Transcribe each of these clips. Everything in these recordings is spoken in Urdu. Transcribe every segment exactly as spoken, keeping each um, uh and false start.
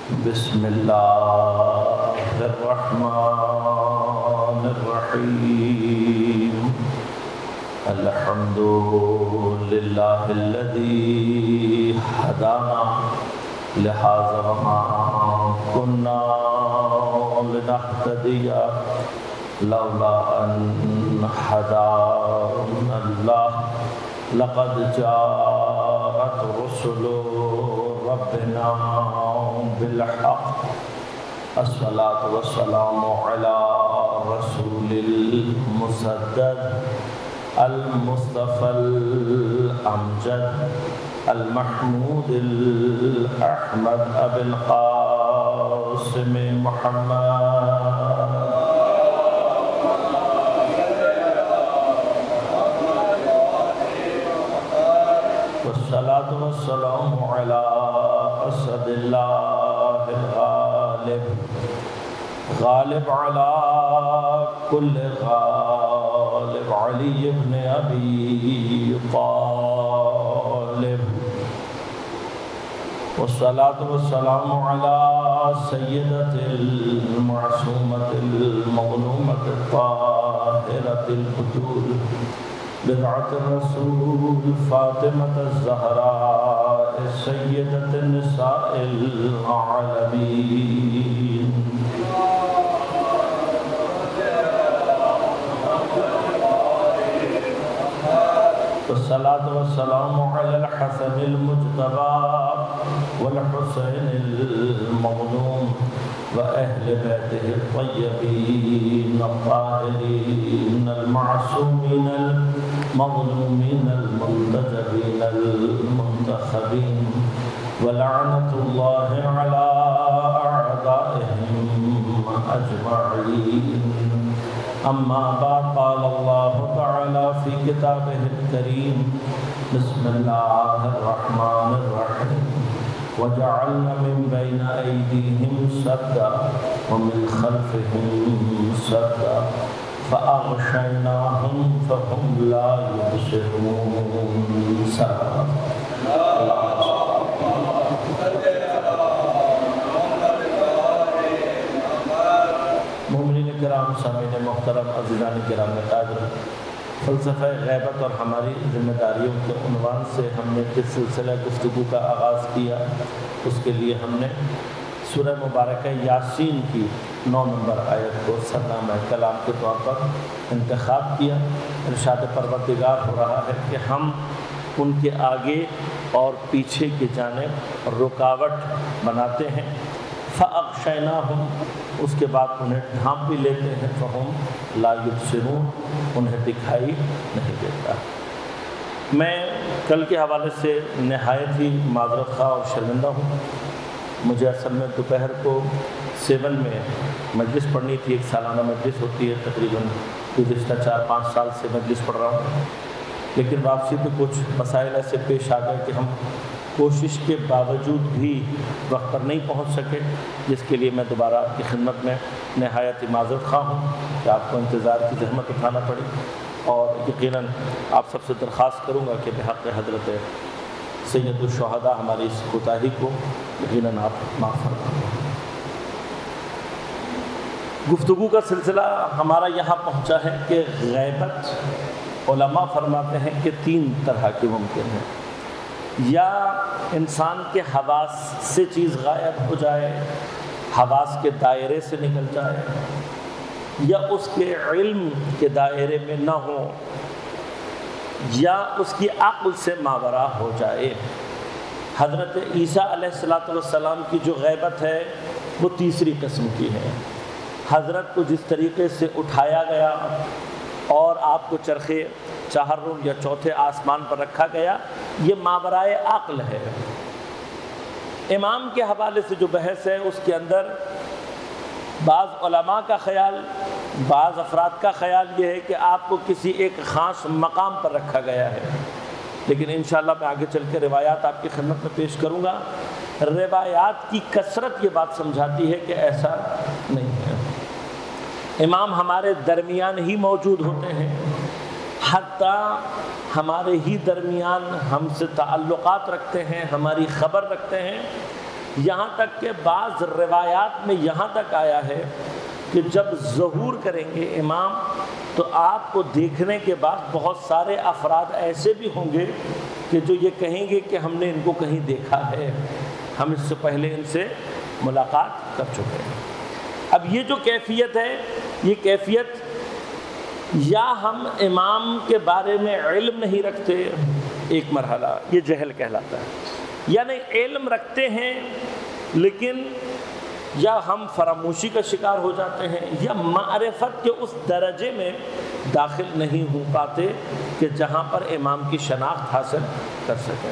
بسم اللہ الرحمن الرحیم الحمد للہ الذی ہدانا لہذا وما كنا لنهتدی لولا ان ہدانا اللہ لقد جاءت رسل ربنا بالحق الصلاة والسلام على رسول المسدد المصطفى الأمجد المحمود الأحمد أبي القاسم محمد والصلاة والسلام على أسد الله الغالب غالب على كل غالب علي بن أبي طالب والصلاة والسلام على سيدة المعصومة المظلومة الطاهرة البتول بضعة الرسول فاطمة الزهراء سيدة النساء العالمين والصلاة والسلام على الحسن المجتبى والحسين المظلوم وأهل بيته الطيبين الطاهرين المعصومين المظلومين المنتجبين المنتخبين ولعنة الله على أعدائهم أجمعين أما بعد قال الله تعالى في كتابه الكريم بسم الله الرحمن الرحيم وجعلنا من بين أيديهم سدا ومن خلفهم سدا فأغشيناهم فهم لا يبصرون سدا مومنین کرام سامعین محترم عزیزان کرام قادر فلسفہ غیبت اور ہماری ذمہ داریوں کے عنوان سے ہم نے جس سلسلہ گفتگو کا آغاز کیا اس کے لیے ہم نے سورہ مبارکہ یاسین کی نو نمبر آیت کو سرنامہ کلام کے طور پر انتخاب کیا۔ ارشاد پروردگار ہو رہا ہے کہ ہم ان کے آگے اور پیچھے کی جانب رکاوٹ بناتے ہیں، فَأَغْشَيْنَاهُمْ اس کے بعد انہیں ڈھانپ بھی لیتے ہیں، فَهُمْ لَا يُبْصِرُونَ انہیں دکھائی نہیں دیتا۔ میں کل کے حوالے سے نہایت ہی معذرت خواہ اور شرمندہ ہوں۔ مجھے اصل میں دوپہر کو سیون میں مجلس پڑھنی تھی، ایک سالانہ مجلس ہوتی ہے، تقریباً گزشتہ چار پانچ سال سے مجلس پڑھ رہا ہوں، لیکن واپسی پہ کچھ مسائل ایسے پیش آ گئے کہ ہم کوشش کے باوجود بھی وقت پر نہیں پہنچ سکے، جس کے لیے میں دوبارہ آپ کی خدمت میں نہایت ہی معذرت خواہ ہوں کہ آپ کو انتظار کی زحمت اٹھانا پڑی، اور یقیناً آپ سب سے درخواست کروں گا کہ بحق حضرت سید الشہداء ہماری اس کوتاہی کو یقیناً آپ معاف فرمائیں۔ گفتگو کا سلسلہ ہمارا یہاں پہنچا ہے کہ غیبت علماء فرماتے ہیں کہ تین طرح کی ممکن ہے، یا انسان کے حواس سے چیز غائب ہو جائے، حواس کے دائرے سے نکل جائے، یا اس کے علم کے دائرے میں نہ ہو، یا اس کی عقل سے ماورا ہو جائے۔ حضرت عیسیٰ علیہ السلام کی جو غیبت ہے وہ تیسری قسم کی ہے۔ حضرت کو جس طریقے سے اٹھایا گیا اور آپ کو چرخے چہارم یا چوتھے آسمان پر رکھا گیا، یہ ماورائے عقل ہے۔ امام کے حوالے سے جو بحث ہے اس کے اندر بعض علماء کا خیال، بعض افراد کا خیال یہ ہے کہ آپ کو کسی ایک خاص مقام پر رکھا گیا ہے، لیکن انشاءاللہ میں آگے چل کے روایات آپ کی خدمت میں پیش کروں گا۔ روایات کی کثرت یہ بات سمجھاتی ہے کہ ایسا نہیں ہے۔ امام ہمارے درمیان ہی موجود ہوتے ہیں، حتیٰ ہمارے ہی درمیان ہم سے تعلقات رکھتے ہیں، ہماری خبر رکھتے ہیں، یہاں تک کہ بعض روایات میں یہاں تک آیا ہے کہ جب ظہور کریں گے امام تو آپ کو دیکھنے کے بعد بہت سارے افراد ایسے بھی ہوں گے کہ جو یہ کہیں گے کہ ہم نے ان کو کہیں دیکھا ہے، ہم اس سے پہلے ان سے ملاقات کر چکے ہیں۔ اب یہ جو کیفیت ہے، یہ کیفیت یا ہم امام کے بارے میں علم نہیں رکھتے، ایک مرحلہ یہ جہل کہلاتا ہے، یعنی علم رکھتے ہیں لیکن یا ہم فراموشی کا شکار ہو جاتے ہیں، یا معرفت کے اس درجے میں داخل نہیں ہو پاتے کہ جہاں پر امام کی شناخت حاصل کر سکیں۔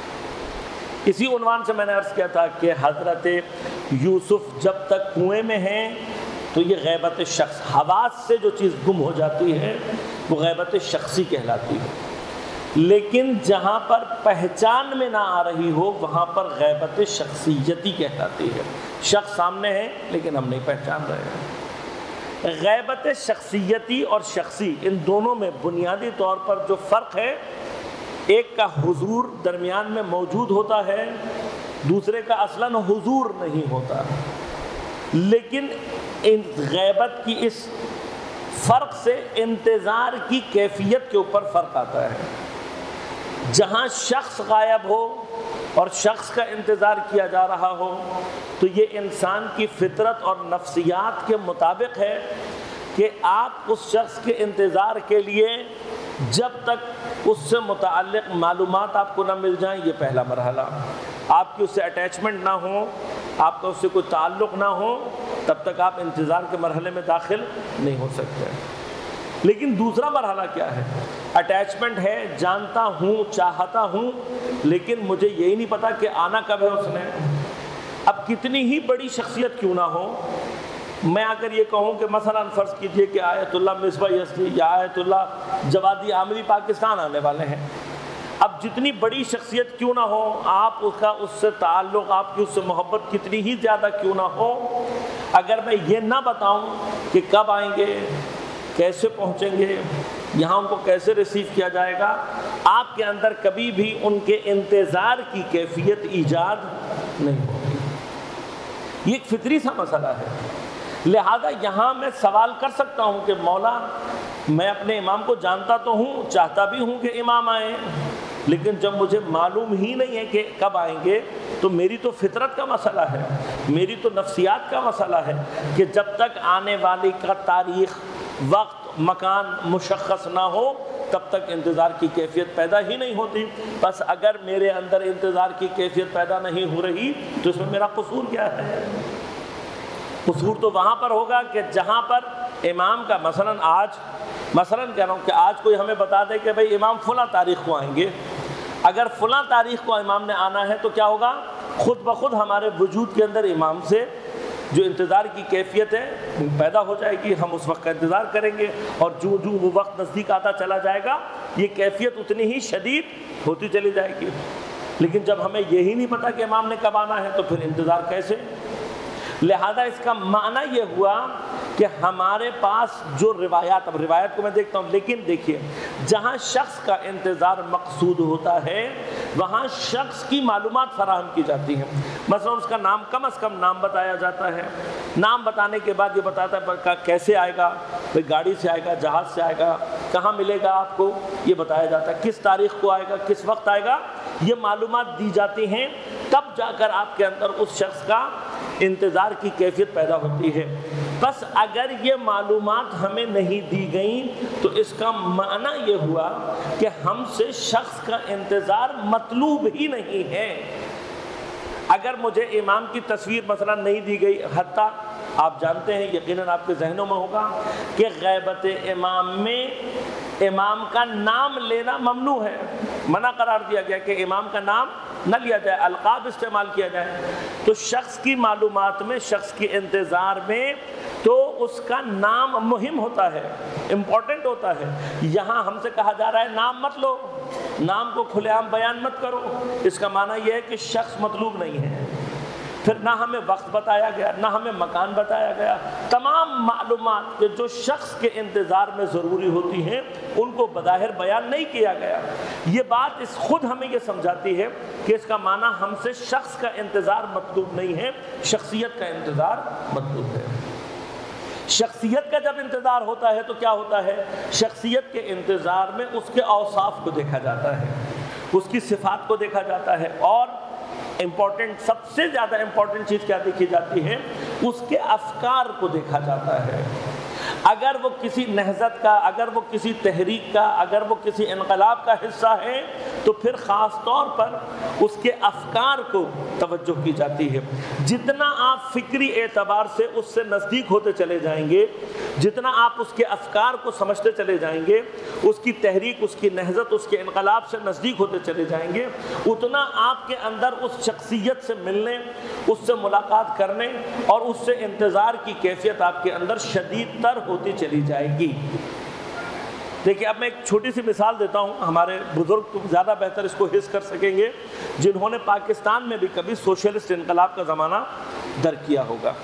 اسی عنوان سے میں نے عرض کیا تھا کہ حضرت یوسف جب تک کنویں میں ہیں تو یہ غیبت شخص، حواس سے جو چیز گم ہو جاتی ہے وہ غیبت شخصی کہلاتی ہے، لیکن جہاں پر پہچان میں نہ آ رہی ہو وہاں پر غیبت شخصیتی کہلاتی ہے۔ شخص سامنے ہے لیکن ہم نہیں پہچان رہے ہیں۔ غیبت شخصیتی اور شخصی ان دونوں میں بنیادی طور پر جو فرق ہے، ایک کا حضور درمیان میں موجود ہوتا ہے، دوسرے کا اصلاً حضور نہیں ہوتا، لیکن ان غیبت کی اس فرق سے انتظار کی کیفیت کے اوپر فرق آتا ہے۔ جہاں شخص غائب ہو اور شخص کا انتظار کیا جا رہا ہو تو یہ انسان کی فطرت اور نفسیات کے مطابق ہے کہ آپ اس شخص کے انتظار کے لیے جب تک اس سے متعلق معلومات آپ کو نہ مل جائیں، یہ پہلا مرحلہ، آپ کی اس سے اٹیچمنٹ نہ ہو، آپ کا اس سے کوئی تعلق نہ ہو، تب تک آپ انتظار کے مرحلے میں داخل نہیں ہو سکتے۔ لیکن دوسرا مرحلہ کیا ہے؟ اٹیچمنٹ ہے، جانتا ہوں، چاہتا ہوں، لیکن مجھے یہی نہیں پتا کہ آنا کب ہے اس نے۔ اب کتنی ہی بڑی شخصیت کیوں نہ ہو، میں اگر یہ کہوں کہ مثلا فرض کیجئے کہ آیت اللہ مصباح یزدی یا آیت اللہ جوادی عامری پاکستان آنے والے ہیں، اب جتنی بڑی شخصیت کیوں نہ ہو، آپ اس کا اس سے تعلق، آپ کی اس سے محبت کتنی ہی زیادہ کیوں نہ ہو، اگر میں یہ نہ بتاؤں کہ کب آئیں گے، کیسے پہنچیں گے، یہاں ان کو کیسے ریسیو کیا جائے گا، آپ کے اندر کبھی بھی ان کے انتظار کی کیفیت ایجاد نہیں ہوگی۔ یہ ایک فطری سا مسئلہ ہے۔ لہذا یہاں میں سوال کر سکتا ہوں کہ مولا میں اپنے امام کو جانتا تو ہوں، چاہتا بھی ہوں کہ امام آئیں، لیکن جب مجھے معلوم ہی نہیں ہے کہ کب آئیں گے تو میری تو فطرت کا مسئلہ ہے، میری تو نفسیات کا مسئلہ ہے کہ جب تک آنے والی کا تاریخ، وقت، مکان مشخص نہ ہو تب تک انتظار کی کیفیت پیدا ہی نہیں ہوتی۔ بس اگر میرے اندر انتظار کی کیفیت پیدا نہیں ہو رہی تو اس میں میرا قصور کیا ہے؟ قصور تو وہاں پر ہوگا کہ جہاں پر امام کا مثلاً آج مثلاً کہہ رہا ہوں کہ آج کوئی ہمیں بتا دے کہ بھئی امام فلاں تاریخ کو آئیں گے، اگر فلاں تاریخ کو امام نے آنا ہے تو کیا ہوگا؟ خود بخود ہمارے وجود کے اندر امام سے جو انتظار کی کیفیت ہے پیدا ہو جائے گی، ہم اس وقت کا انتظار کریں گے، اور جو جو وہ وقت نزدیک آتا چلا جائے گا یہ کیفیت اتنی ہی شدید ہوتی چلی جائے گی۔ لیکن جب ہمیں یہی نہیں پتا کہ امام نے کب آنا ہے تو پھر انتظار کیسے؟ لہذا اس کا معنی یہ ہوا کہ ہمارے پاس جو روایات، اب روایت کو میں دیکھتا ہوں، لیکن دیکھیے جہاں شخص کا انتظار مقصود ہوتا ہے وہاں شخص کی معلومات فراہم کی جاتی ہیں۔ مثلا اس کا نام، کم از کم نام بتایا جاتا ہے، نام بتانے کے بعد یہ بتاتا ہے کیسے آئے گا، بھئی گاڑی سے آئے گا، جہاز سے آئے گا، کہاں ملے گا آپ کو، یہ بتایا جاتا ہے، کس تاریخ کو آئے گا، کس وقت آئے گا، یہ معلومات دی جاتی ہیں، تب جا کر آپ کے اندر اس شخص کا انتظار کی کیفیت پیدا ہوتی ہے۔ بس اگر یہ معلومات ہمیں نہیں دی گئیں تو اس کا معنی یہ ہوا کہ ہم سے شخص کا انتظار مطلوب ہی نہیں ہے۔ اگر مجھے امام کی تصویر مثلا نہیں دی گئی، حتیٰ آپ جانتے ہیں، یقیناً آپ کے ذہنوں میں ہوگا کہ غیبت امام میں امام کا نام لینا ممنوع ہے، منع قرار دیا گیا کہ امام کا نام نہ لیا جائے، القاب استعمال کیا جائے۔ تو شخص کی معلومات میں، شخص کے انتظار میں تو اس کا نام مہم ہوتا ہے، امپورٹنٹ ہوتا ہے۔ یہاں ہم سے کہا جا رہا ہے نام مت لو، نام کو کھلے عام بیان مت کرو، اس کا معنی یہ ہے کہ شخص مطلوب نہیں ہے۔ پھر نہ ہمیں وقت بتایا گیا، نہ ہمیں مکان بتایا گیا. تمام معلومات کہ جو شخص کے انتظار میں ضروری ہوتی ہیں ان کو بظاہر بیان نہیں کیا گیا. یہ بات اس خود ہمیں یہ سمجھاتی ہے کہ اس کا معنی ہم سے شخص کا انتظار مطلوب نہیں ہے، شخصیت کا انتظار مطلوب ہے. شخصیت کا جب انتظار ہوتا ہے تو کیا ہوتا ہے؟ شخصیت کے انتظار میں اس کے اوصاف کو دیکھا جاتا ہے، اس کی صفات کو دیکھا جاتا ہے، اور امپورٹنٹ سب سے زیادہ امپورٹنٹ چیز کیا دیکھی جاتی ہے؟ اس کے افکار کو دیکھا جاتا ہے. اگر وہ کسی نہضت کا، اگر وہ کسی تحریک کا، اگر وہ کسی انقلاب کا حصہ ہے تو پھر خاص طور پر اس کے افکار کو توجہ کی جاتی ہے. جتنا آپ فکری اعتبار سے اس سے نزدیک ہوتے چلے جائیں گے، جتنا آپ اس کے افکار کو سمجھتے چلے جائیں گے، اس کی تحریک، اس کی نہضت، اس کے انقلاب سے نزدیک ہوتے چلے جائیں گے، اتنا آپ کے اندر اس شخصیت سے ملنے، اس سے ملاقات کرنے اور اس سے انتظار کی کیفیت آپ کے اندر شدید تر ہوتی چلی جائے گی. دیکھیں اب میں ایک چھوٹی سی مثال دیتا ہوں، ہمارے بزرگ زیادہ بہتر اس کو حس کر سکیں گے جنہوں نے پاکستان میں بھی کبھی سوشلسٹ انقلاب کا زمانہ در کیا ہوگا.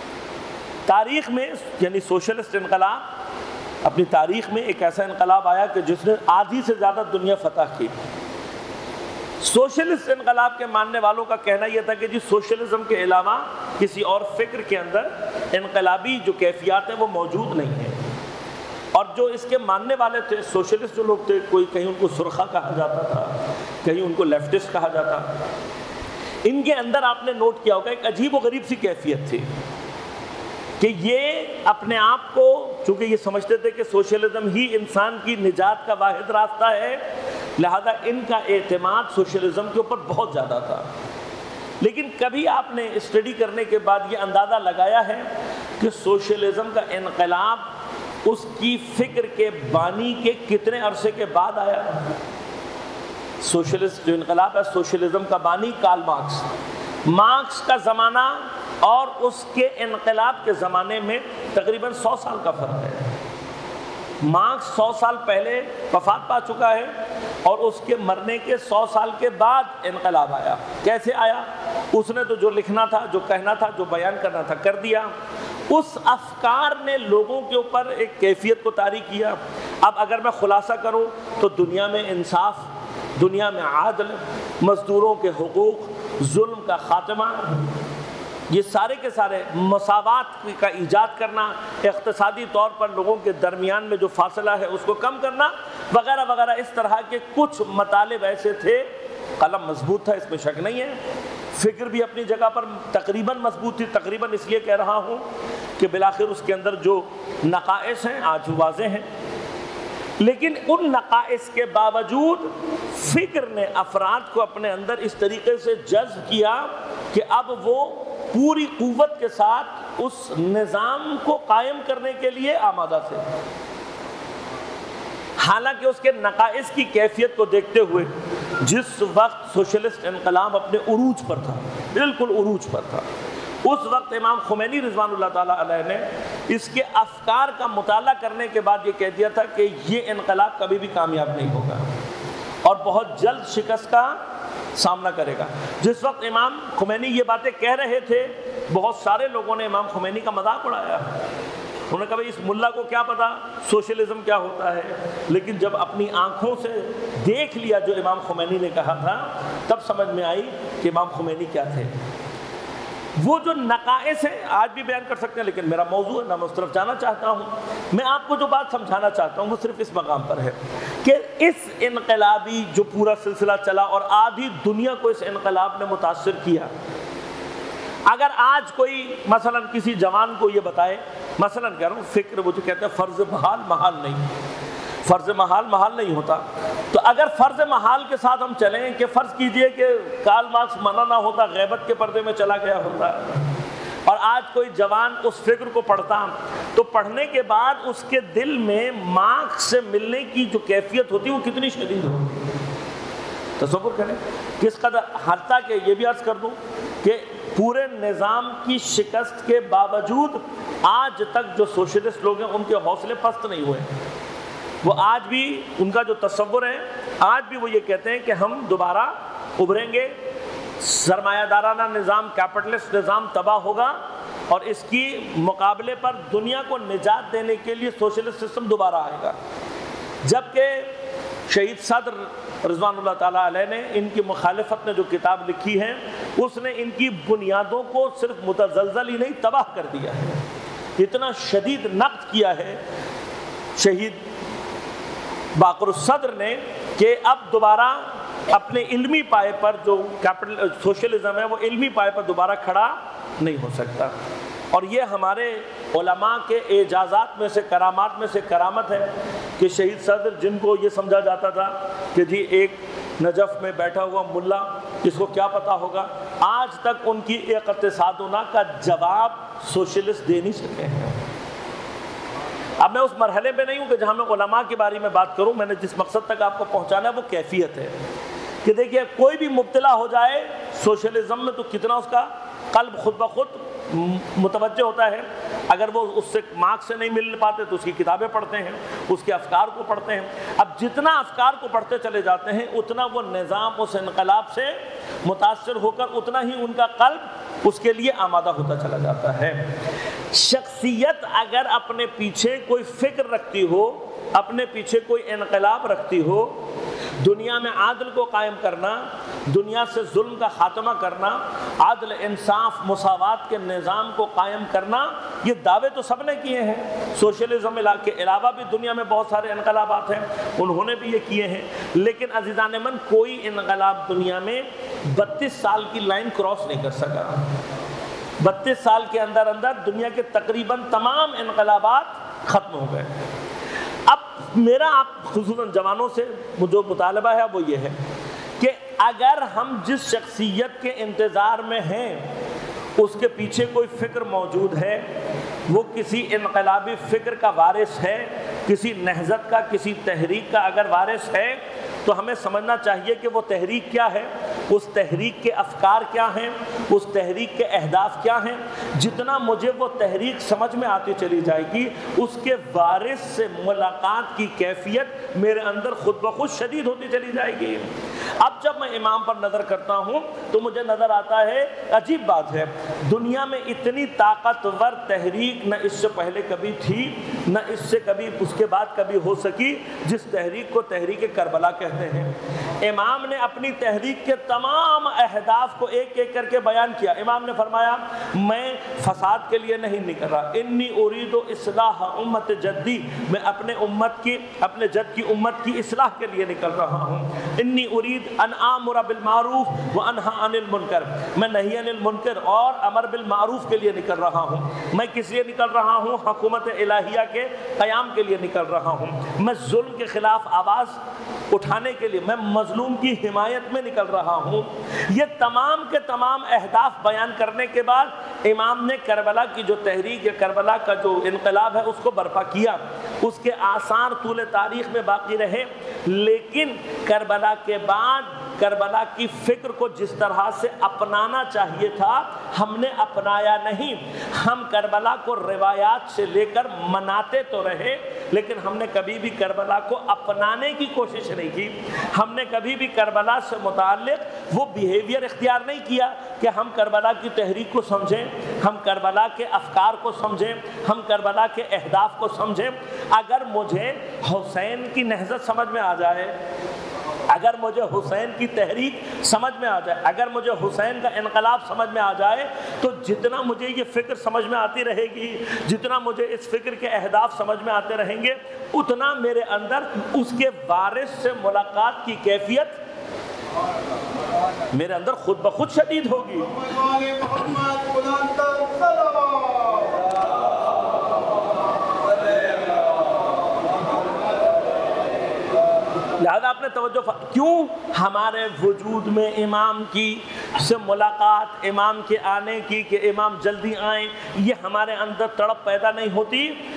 تاریخ میں یعنی سوشلسٹ انقلاب اپنی تاریخ میں ایک ایسا انقلاب آیا کہ جس نے آدھی سے زیادہ دنیا فتح کی. سوشلسٹ انقلاب کے ماننے والوں کا کہنا یہ تھا کہ جی سوشلزم کے علاوہ کسی اور فکر کے اندر انقلابی جو کیفیات ہیں وہ موجود نہیں ہیں. اور جو اس کے ماننے والے تھے سوشلسٹ جو لوگ تھے، کوئی کہیں ان کو سرخا کہا جاتا تھا، کہیں ان کو لیفٹسٹ کہا جاتا، ان کے اندر آپ نے نوٹ کیا ہوگا ایک عجیب و غریب سی کیفیت تھی کہ یہ اپنے آپ کو، چونکہ یہ سمجھتے تھے کہ سوشلزم ہی انسان کی نجات کا واحد راستہ ہے، لہذا ان کا اعتماد سوشلزم کے اوپر بہت زیادہ تھا. لیکن کبھی آپ نے اسٹڈی کرنے کے بعد یہ اندازہ لگایا ہے کہ سوشلزم کا انقلاب اس کی فکر کے بانی کے کتنے عرصے کے بعد آیا؟ سوشلسٹ جو انقلاب ہے، سوشلزم کا بانی کارل مارکس. مارکس کا زمانہ اور اس کے انقلاب کے زمانے میں تقریباً سو سال کا فرق ہے. مارکس سو سال پہلے وفات پا چکا ہے اور اس کے مرنے کے سو سال کے بعد انقلاب آیا. کیسے آیا؟ اس نے تو جو لکھنا تھا، جو کہنا تھا، جو بیان کرنا تھا کر دیا. اس افکار نے لوگوں کے اوپر ایک کیفیت کو طاری کیا. اب اگر میں خلاصہ کروں تو دنیا میں انصاف، دنیا میں عدل، مزدوروں کے حقوق، ظلم کا خاتمہ، یہ سارے کے سارے مساوات کا ایجاد کرنا، اقتصادی طور پر لوگوں کے درمیان میں جو فاصلہ ہے اس کو کم کرنا، وغیرہ وغیرہ اس طرح کے کچھ مطالب ایسے تھے. قلم مضبوط تھا، اس میں شک نہیں ہے. فکر بھی اپنی جگہ پر تقریباً مضبوط تھی. تقریباً اس لیے کہہ رہا ہوں کہ بالآخر اس کے اندر جو نقائص ہیں آج واضح ہیں، لیکن ان نقائص کے باوجود فکر نے افراد کو اپنے اندر اس طریقے سے جذب کیا کہ اب وہ پوری قوت کے ساتھ اس نظام کو قائم کرنے کے لیے آمادہ تھے. حالانکہ اس کے نقائص کی کیفیت کو دیکھتے ہوئے جس وقت سوشلسٹ انقلاب اپنے عروج پر تھا، بالکل عروج پر تھا، اس وقت امام خمینی رضوان اللہ تعالیٰ علیہ نے اس کے افکار کا مطالعہ کرنے کے بعد یہ کہہ دیا تھا کہ یہ انقلاب کبھی بھی کامیاب نہیں ہوگا اور بہت جلد شکست کا سامنا کرے گا. جس وقت امام خمینی یہ باتیں کہہ رہے تھے، بہت سارے لوگوں نے امام خمینی کا مذاق اڑایا. انہوں نے کہا اس ملا کو کیا پتا سوشلزم کیا ہوتا ہے. لیکن جب اپنی آنکھوں سے دیکھ لیا جو امام خمینی نے کہا تھا، تب سمجھ میں آئی کہ امام خمینی کیا تھے. وہ جو نقائص ہیں آج بھی بیان کر سکتے ہیں، لیکن میرا موضوع ہے نہ میں اس طرف جانا چاہتا ہوں. میں آپ کو جو بات سمجھانا چاہتا ہوں وہ صرف اس مقام پر ہے کہ اس انقلابی جو پورا سلسلہ چلا اور آدھی دنیا کو اس انقلاب نے متاثر کیا، اگر آج کوئی مثلا کسی جوان کو یہ بتائے، مثلا کہہ رہا ہوں فکر وہ جو کہتے ہیں فرض محال محال نہیں، فرض محال محال نہیں ہوتا، تو اگر فرض محال کے ساتھ ہم چلیں کہ فرض کیجئے کہ کارل مارکس منع نہ ہوتا، غیبت کے پردے میں چلا گیا ہوتا، اور آج کوئی جوان اس فکر کو پڑھتا تو پڑھنے کے بعد اس کے دل میں مارکس سے ملنے کی جو کیفیت ہوتی وہ کتنی شدید ہوتی. تصور کریں کس قدر. حتیٰ کہ یہ بھی عرض کر دوں کہ پورے نظام کی شکست کے باوجود آج تک جو سوشلسٹ لوگ ہیں ان کے حوصلے پست نہیں ہوئے. وہ آج بھی ان کا جو تصور ہے، آج بھی وہ یہ کہتے ہیں کہ ہم دوبارہ ابھریں گے، سرمایہ دارانہ نظام، کیپٹلسٹ نظام تباہ ہوگا، اور اس کی مقابلے پر دنیا کو نجات دینے کے لیے سوشلسٹ سسٹم دوبارہ آئے گا۔ جبکہ شہید صدر رضوان اللہ تعالیٰ علیہ نے ان کی مخالفت میں جو کتاب لکھی ہے، اس نے ان کی بنیادوں کو صرف متزلزل ہی نہیں، تباہ کر دیا ہے۔ اتنا شدید نقد کیا ہے شہید باقر الصدر نے کہ اب دوبارہ اپنے علمی پائے پر جو کیپٹل سوشلزم ہے وہ علمی پائے پر دوبارہ کھڑا نہیں ہو سکتا۔ اور یہ ہمارے علماء کے اعجازات میں سے، کرامات میں سے کرامت ہے کہ شہید صدر، جن کو یہ سمجھا جاتا تھا کہ جی ایک نجف میں بیٹھا ہوا ملا، اس کو کیا پتا ہوگا، آج تک ان کی ایک اقتصادنا کا جواب سوشلسٹ دے نہیں سکے ہیں۔ اب میں اس مرحلے میں نہیں ہوں کہ جہاں میں علماء کے بارے میں بات کروں، میں نے جس مقصد تک آپ کو پہنچانا ہے وہ کیفیت ہے کہ دیکھیے کوئی بھی مبتلا ہو جائے سوشلزم میں تو کتنا اس کا قلب خود بخود متوجہ ہوتا ہے۔ اگر وہ اس سے مارکس سے نہیں مل پاتے تو اس کی کتابیں پڑھتے ہیں، اس کے افکار کو پڑھتے ہیں۔ اب جتنا افکار کو پڑھتے چلے جاتے ہیں اتنا وہ نظام اس انقلاب سے متاثر ہو کر اتنا ہی ان کا قلب اس کے لیے آمادہ ہوتا چلا جاتا ہے۔ شخصیت اگر اپنے پیچھے کوئی فکر رکھتی ہو، اپنے پیچھے کوئی انقلاب رکھتی ہو، دنیا میں عادل کو قائم کرنا، دنیا سے ظلم کا خاتمہ کرنا، عدل، انصاف، مساوات کے نظام کو قائم کرنا، یہ دعوے تو سب نے کیے ہیں۔ سوشلزم کے علاوہ بھی دنیا میں بہت سارے انقلابات ہیں، انہوں نے بھی یہ کیے ہیں، لیکن عزیزان من کوئی انقلاب دنیا میں بتیس سال کی لائن کراس نہیں کر سکا۔ بتیس سال کے اندر اندر دنیا کے تقریباً تمام انقلابات ختم ہو گئے۔ اب میرا آپ خصوصاً جوانوں سے جو مطالبہ ہے وہ یہ ہے کہ اگر ہم جس شخصیت کے انتظار میں ہیں اس کے پیچھے کوئی فکر موجود ہے، وہ کسی انقلابی فکر کا وارث ہے، کسی نہضت کا، کسی تحریک کا اگر وارث ہے، تو ہمیں سمجھنا چاہیے کہ وہ تحریک کیا ہے، اس تحریک کے افکار کیا ہیں، اس تحریک کے اہداف کیا ہیں۔ جتنا مجھے وہ تحریک سمجھ میں آتی چلی جائے گی، اس کے وارث سے ملاقات کی کیفیت میرے اندر خود بخود شدید ہوتی چلی جائے گی۔ اب جب میں امام پر نظر کرتا ہوں تو مجھے نظر آتا ہے، عجیب بات ہے، دنیا میں اتنی طاقتور تحریک نہ اس سے پہلے کبھی تھی، نہ اس سے کبھی اس کے بعد کبھی ہو سکی، جس تحریک کو تحریک کربلا کہتے ہیں۔ امام نے اپنی تحریک کے تمام اہداف کو ایک ایک کر کے بیان کیا۔ امام نے فرمایا، میں فساد کے لیے نہیں نکل رہا، انی ارید اصلاح امت جدی، میں اپنے امت کی، اپنے جد کی امت کی اصلاح کے لیے نکل رہا ہوں۔ انی ارید ان آمر بالمعروف وانہی عن المنکر، میں نہی عن المنکر اور امر بالمعروف کے لیے نکل رہا ہوں۔ میں کس لیے نکل رہا ہوں؟ حکومت الہیہ کے قیام کے لیے نکل رہا ہوں۔ میں ظلم کے خلاف آواز اٹھانے کے لیے، میں مظلوم کی حمایت میں نکل رہا ہوں۔ یہ تمام کے تمام اہداف بیان کرنے کے بعد امام نے کربلا کی جو تحریک ہے، کربلا کا جو انقلاب ہے، اس کو برپا کیا۔ اس کے آثار طول تاریخ میں باقی رہے، لیکن کربلا کے بعد کربلا کی فکر کو جس طرح سے اپنانا چاہیے تھا ہم نے اپنایا نہیں۔ ہم کربلا کو روایات سے لے کر مناتے تو رہے، لیکن ہم نے کبھی بھی کربلا کو اپنانے کی کوشش نہیں کی۔ ہم نے کبھی بھی کربلا سے متعلق وہ بیہیویئر اختیار نہیں کیا کہ ہم کربلا کی تحریک کو سمجھیں، ہم کربلا کے افکار کو سمجھیں، ہم کربلا کے اہداف کو سمجھیں۔ اگر مجھے حسین کی نہضت سمجھ میں آ جائے، اگر مجھے حسین کی تحریک سمجھ میں آ جائے، اگر مجھے حسین کا انقلاب سمجھ میں آ جائے، تو جتنا مجھے یہ فکر سمجھ میں آتی رہے گی، جتنا مجھے اس فکر کے اہداف سمجھ میں آتے رہیں گے، اتنا میرے اندر اس کے وارث سے ملاقات کی کیفیت میرے اندر خود بخود شدید ہوگی۔ لہذا آپ نے توجہ ف... کیوں ہمارے وجود میں امام کی سے ملاقات، امام کے آنے کی، کہ امام جلدی آئیں، یہ ہمارے اندر تڑپ پیدا نہیں ہوتی؟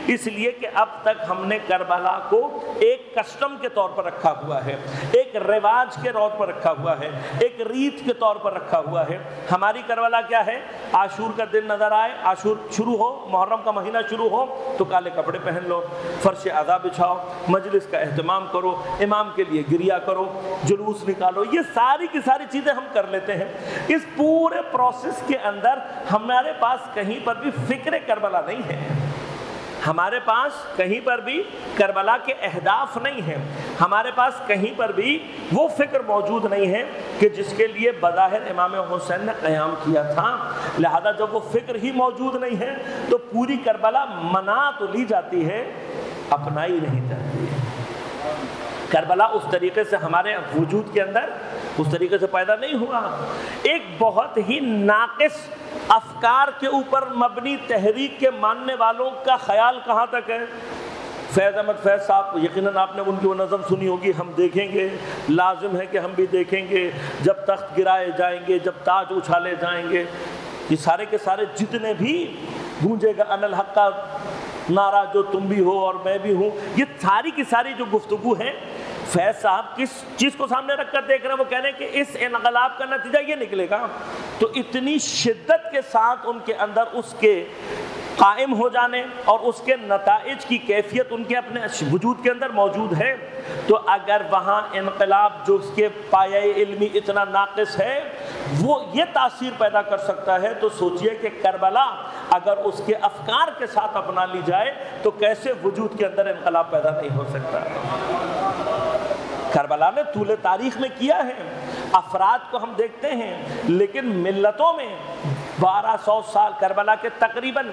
اس لیے کہ اب تک ہم نے کربلا کو ایک کسٹم کے طور پر رکھا ہوا ہے، ایک رواج کے طور پر رکھا ہوا ہے، ایک ریت کے طور پر رکھا ہوا ہے۔ ہماری کربلا کیا ہے؟ عاشور کا دن نظر آئے، عاشور شروع ہو، محرم کا مہینہ شروع ہو تو کالے کپڑے پہن لو، فرش عزا بچھاؤ، مجلس کا اہتمام کرو، امام کے لیے گریا کرو، جلوس نکالو، یہ ساری کی ساری چیزیں ہم کر لیتے ہیں۔ اس پورے پروسیس کے اندر ہمارے پاس کہیں پر بھی فکر کربلا نہیں ہے، ہمارے پاس کہیں پر بھی کربلا کے اہداف نہیں ہیں، ہمارے پاس کہیں پر بھی وہ فکر موجود نہیں ہے کہ جس کے لیے بظاہر امام حسین نے قیام کیا تھا۔ لہذا جب وہ فکر ہی موجود نہیں ہے تو پوری کربلا منا تو لی جاتی ہے، اپنائی نہیں جاتی ہے۔ کربلا اس طریقے سے ہمارے وجود کے اندر اس طریقے سے پیدا نہیں ہوا۔ ایک بہت ہی ناقص افکار کے اوپر مبنی تحریک کے ماننے والوں کا خیال کہاں تک ہے؟ فیض احمد فیض صاحب، یقیناً آپ نے ان کی وہ نظم سنی ہوگی، ہم دیکھیں گے، لازم ہے کہ ہم بھی دیکھیں گے، جب تخت گرائے جائیں گے، جب تاج اچھالے جائیں گے، یہ سارے کے سارے جتنے بھی گونجے گا ان الحق کا نعرہ، جو تم بھی ہو اور میں بھی ہوں، یہ ساری کی ساری جو گفتگو ہے، فیض صاحب کس چیز کو سامنے رکھ کر دیکھ رہے ہیں؟ وہ کہہ رہے ہیں کہ اس انقلاب کا نتیجہ یہ نکلے گا۔ تو اتنی شدت کے ساتھ ان کے اندر اس کے قائم ہو جانے اور اس کے نتائج کی کیفیت ان کے اپنے وجود کے اندر موجود ہے، تو اگر وہاں انقلاب جو اس کے پایہ علمی اتنا ناقص ہے وہ یہ تاثیر پیدا کر سکتا ہے، تو سوچئے کہ کربلا اگر اس کے افکار کے ساتھ اپنا لی جائے تو کیسے وجود کے اندر انقلاب پیدا نہیں ہو سکتا۔ کربلا نے طول تاریخ میں کیا ہے، افراد کو ہم دیکھتے ہیں، لیکن ملتوں میں بارہ سو سال، کربلا کے تقریباً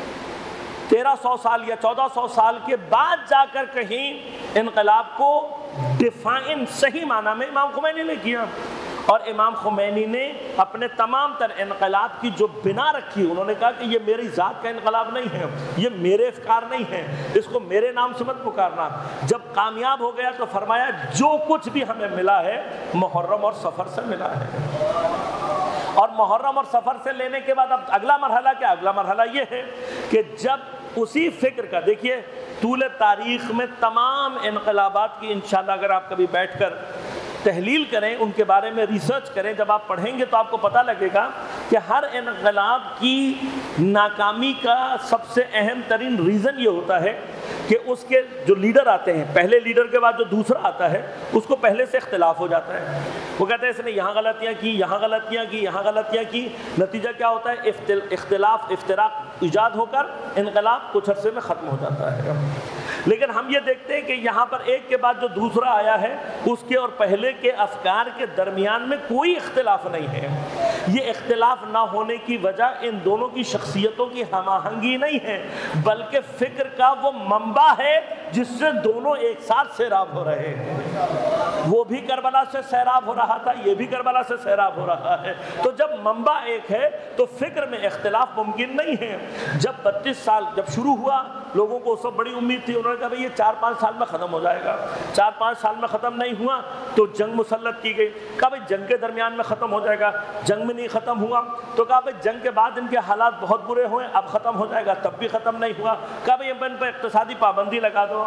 تیرہ سو سال یا چودہ سو سال کے بعد جا کر کہیں انقلاب کو ڈیفائن صحیح معنی میں امام خمینی نے کیا، اور امام خمینی نے اپنے تمام تر انقلاب کی جو بنا رکھی، انہوں نے کہا کہ یہ میری ذات کا انقلاب نہیں ہے، یہ میرے افکار نہیں ہیں، اس کو میرے نام سے مت پکارنا۔ جب کامیاب ہو گیا تو فرمایا جو کچھ بھی ہمیں ملا ہے محرم اور سفر سے ملا ہے، اور محرم اور سفر سے لینے کے بعد اب اگلا مرحلہ کیا؟ اگلا مرحلہ یہ ہے کہ جب اسی فکر کا، دیکھیے طول تاریخ میں تمام انقلابات کی انشاءاللہ اگر آپ کبھی بیٹھ کر تحلیل کریں، ان کے بارے میں ریسرچ کریں، جب آپ پڑھیں گے تو آپ کو پتہ لگے گا کہ ہر انقلاب کی ناکامی کا سب سے اہم ترین ریزن یہ ہوتا ہے کہ اس کے جو لیڈر آتے ہیں، پہلے لیڈر کے بعد جو دوسرا آتا ہے اس کو پہلے سے اختلاف ہو جاتا ہے، وہ کہتے ہیں اس نے یہاں غلطیاں کی، یہاں غلطیاں کی، یہاں غلطیاں کی، نتیجہ کیا ہوتا ہے؟ اختلاف افتراق ایجاد ہو کر انقلاب کچھ عرصے میں ختم ہو جاتا ہے۔ لیکن ہم یہ دیکھتے ہیں کہ یہاں پر ایک کے بعد جو دوسرا آیا ہے اس کے اور پہلے کے افکار کے درمیان میں کوئی اختلاف نہیں ہے۔ یہ اختلاف نہ ہونے کی وجہ ان دونوں کی شخصیتوں کی ہم آہنگی نہیں ہے، بلکہ فکر کا وہ منبع ہے جس سے دونوں ایک ساتھ سیراب ہو رہے ہیں۔ وہ بھی کربلا سے سیراب ہو رہا تھا، یہ بھی کربلا سے سیراب ہو رہا ہے، تو جب منبع ایک ہے تو فکر میں اختلاف ممکن نہیں ہے۔ جب بتیس سال جب شروع ہوا، لوگوں کو اس وقت بڑی امید تھی، انہوں نے کہا بھئی یہ چار پانچ سال میں ختم ہو جائے گا، چار پانچ سال میں ختم نہیں ہوا تو جنگ مسلط کی گئی، کہا بھئی جنگ کے درمیان میں ختم ہو جائے گا، جنگ میں نہیں ختم ہوا تو کہا بھئی جنگ کے بعد ان کے حالات بہت برے ہوئے، اب ختم ہو جائے گا، تب بھی ختم نہیں ہوا، کہا بھئی ان پہ اقتصادی پابندی لگا دو۔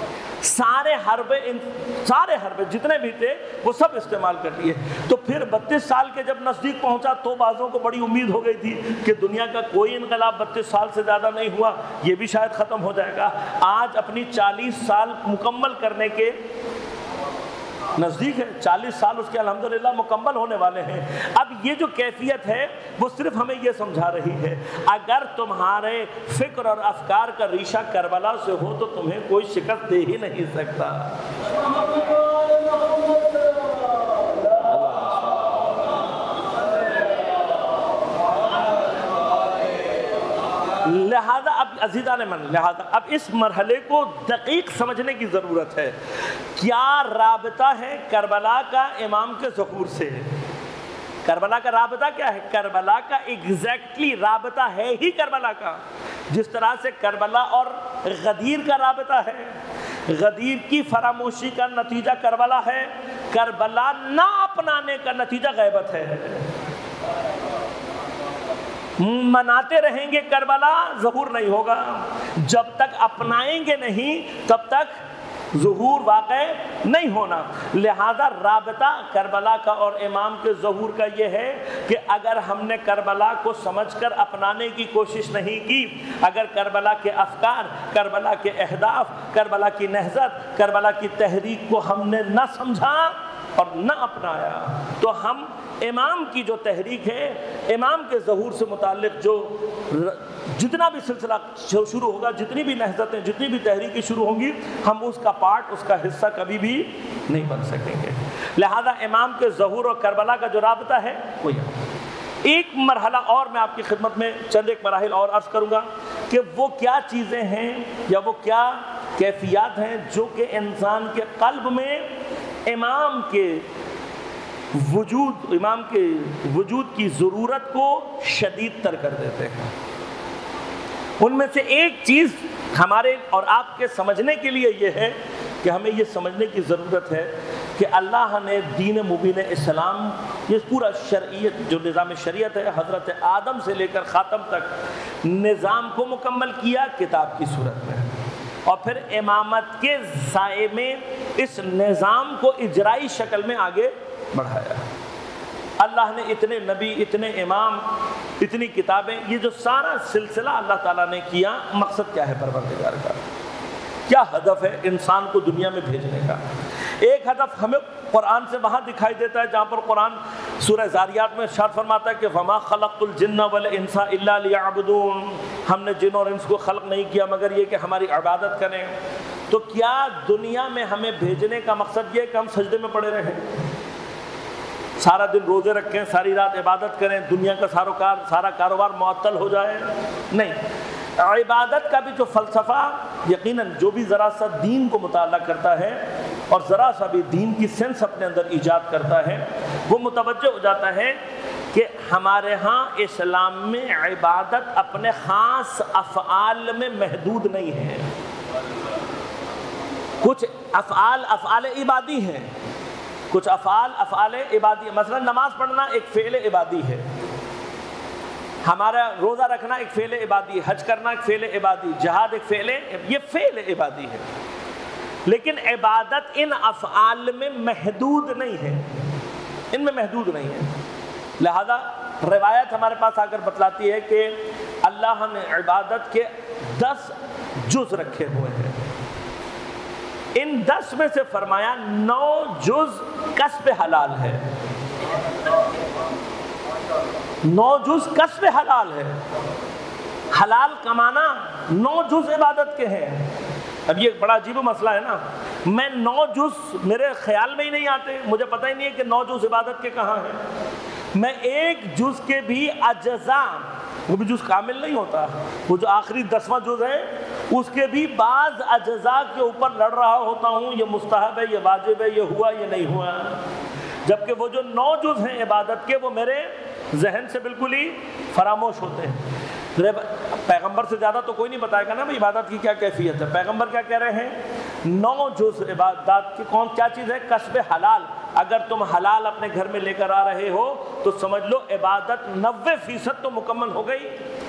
سارے حربے سارے حربے جتنے بھی تھے وہ سب استعمال کر لیے۔ تو پھر بتیس سال کے جب نزدیک پہنچا تو بعضوں کو بڑی امید ہو گئی تھی کہ دنیا کا کوئی انقلاب بتیس سال سے زیادہ نہیں ہوا، یہ بھی شاید ختم ہو جائے گا۔ آج اپنی چالیس سال مکمل کرنے کے نزدیک ہے، چالیس سال اس کے الحمدللہ مکمل ہونے والے ہیں۔ اب یہ جو کیفیت ہے وہ صرف ہمیں یہ سمجھا رہی ہے اگر تمہارے فکر اور افکار کا ریشہ کربلا سے ہو تو تمہیں کوئی شکست دے ہی نہیں سکتا۔ لہذا اب عزیزان من لہذا اب اس مرحلے کو دقیق سمجھنے کی ضرورت ہے۔ کیا رابطہ ہے کربلا کا امام کے ظہور سے؟ کربلا کا رابطہ کیا ہے؟ کربلا کا ایگزیکٹلی رابطہ ہے ہی کربلا کا، جس طرح سے کربلا اور غدیر کا رابطہ ہے۔ غدیر کی فراموشی کا نتیجہ کربلا ہے، کربلا نہ اپنانے کا نتیجہ غیبت ہے۔ مناتے رہیں گے کربلا، ظہور نہیں ہوگا. جب تک اپنائیں گے نہیں تب تک ظہور واقع نہیں ہونا. لہذا رابطہ کربلا کا اور امام کے ظہور کا یہ ہے کہ اگر ہم نے کربلا کو سمجھ کر اپنانے کی کوشش نہیں کی، اگر کربلا کے افکار، کربلا کے اہداف، کربلا کی نہضت، کربلا کی تحریک کو ہم نے نہ سمجھا اور نہ اپنایا، تو ہم امام کی جو تحریک ہے، امام کے ظہور سے متعلق جو جتنا بھی سلسلہ شروع ہوگا، جتنی بھی نہضتیں، جتنی بھی تحریکیں شروع ہوں گی، ہم اس کا پارٹ، اس کا حصہ کبھی بھی نہیں بن سکیں گے. لہذا امام کے ظہور اور کربلا کا جو رابطہ ہے وہ یہاں. ایک مرحلہ اور میں آپ کی خدمت میں چند ایک مراحل اور عرض کروں گا کہ وہ کیا چیزیں ہیں یا وہ کیا کیفیات ہیں جو کہ انسان کے قلب میں امام کے وجود امام کے وجود کی ضرورت کو شدید تر کر دیتے ہیں. ان میں سے ایک چیز ہمارے اور آپ کے سمجھنے کے لیے یہ ہے کہ ہمیں یہ سمجھنے کی ضرورت ہے کہ اللہ نے دین مبین اسلام، یہ پورا شرعیت جو نظام شریعت ہے، حضرت آدم سے لے کر خاتم تک نظام کو مکمل کیا کتاب کی صورت میں، اور پھر امامت کے سائے میں اس نظام کو اجرائی شکل میں آگے بڑھایا. اللہ نے اتنے نبی، اتنے امام، اتنی کتابیں، یہ جو سارا سلسلہ اللہ تعالیٰ نے کیا، مقصد کیا ہے پروردگار کا؟ کیا ہدف ہے انسان کو دنیا میں بھیجنے کا؟ ایک ہدف ہمیں قرآن سے وہاں دکھائی دیتا ہے جہاں پر قرآن سورہ زاریات میں ارشاد فرماتا ہے کہ وَمَا خَلَقْتُ الْجِنَّ وَالْإِنسَ إِلَّا لِيَعْبُدُونَ، ہم نے جن اور انس کو خلق نہیں کیا مگر یہ کہ ہماری عبادت کریں. تو کیا دنیا میں ہمیں بھیجنے کا مقصد یہ ہے کہ ہم سجدے میں پڑے رہیں، سارا دن روزے رکھیں، ساری رات عبادت کریں، دنیا کا سارا کار سارا کاروبار معطل ہو جائے؟ نہیں. عبادت کا بھی جو فلسفہ، یقیناً جو بھی ذرا سا دین کو مطالعہ کرتا ہے اور ذرا سا بھی دین کی سینس اپنے اندر ایجاد کرتا ہے، وہ متوجہ ہو جاتا ہے کہ ہمارے ہاں اسلام میں عبادت اپنے خاص افعال میں محدود نہیں ہے. کچھ افعال افعال عبادی ہیں، کچھ افعال افعال عبادی، مثلا نماز پڑھنا ایک فعل عبادی ہے، ہمارا روزہ رکھنا ایک فعل عبادی، حج کرنا ایک فعل عبادی، جہاد ایک فعل، یہ فعل عبادی ہے. لیکن عبادت ان افعال میں محدود نہیں ہے، ان میں محدود نہیں ہے. لہذا روایت ہمارے پاس آ کر بتلاتی ہے کہ اللہ نے عبادت کے دس جز رکھے ہوئے ہیں. ان دس میں سے فرمایا نو جز کسب حلال ہے، نو جز کسب حلال ہے. حلال کمانا نو جز عبادت کے ہیں. اب یہ بڑا عجیب مسئلہ ہے نا، میں نو جز میرے خیال میں ہی نہیں آتے، مجھے پتہ ہی نہیں ہے کہ نو جز عبادت کے کہاں ہیں. میں ایک جز کے بھی اجزاء، وہ بھی جز کامل نہیں ہوتا، وہ جو آخری دسواں جز ہے اس کے بھی بعض اجزاء کے اوپر لڑ رہا ہوتا ہوں، یہ مستحب ہے، یہ واجب ہے، یہ ہوا، یہ نہیں ہوا. جبکہ وہ جو نو جز ہیں عبادت کے وہ میرے ذہن سے بالکل ہی فراموش ہوتے ہیں. پیغمبر سے زیادہ تو کوئی نہیں بتائے گا نا بھائی عبادت کی کیا کیفیت ہے. پیغمبر کیا کہہ رہے ہیں؟ نو جز عبادات کی کون کیا چیز ہے؟ کسب حلال. اگر تم حلال اپنے گھر میں لے کر آ رہے ہو تو سمجھ لو عبادت نوے فیصد تو مکمل ہو گئی.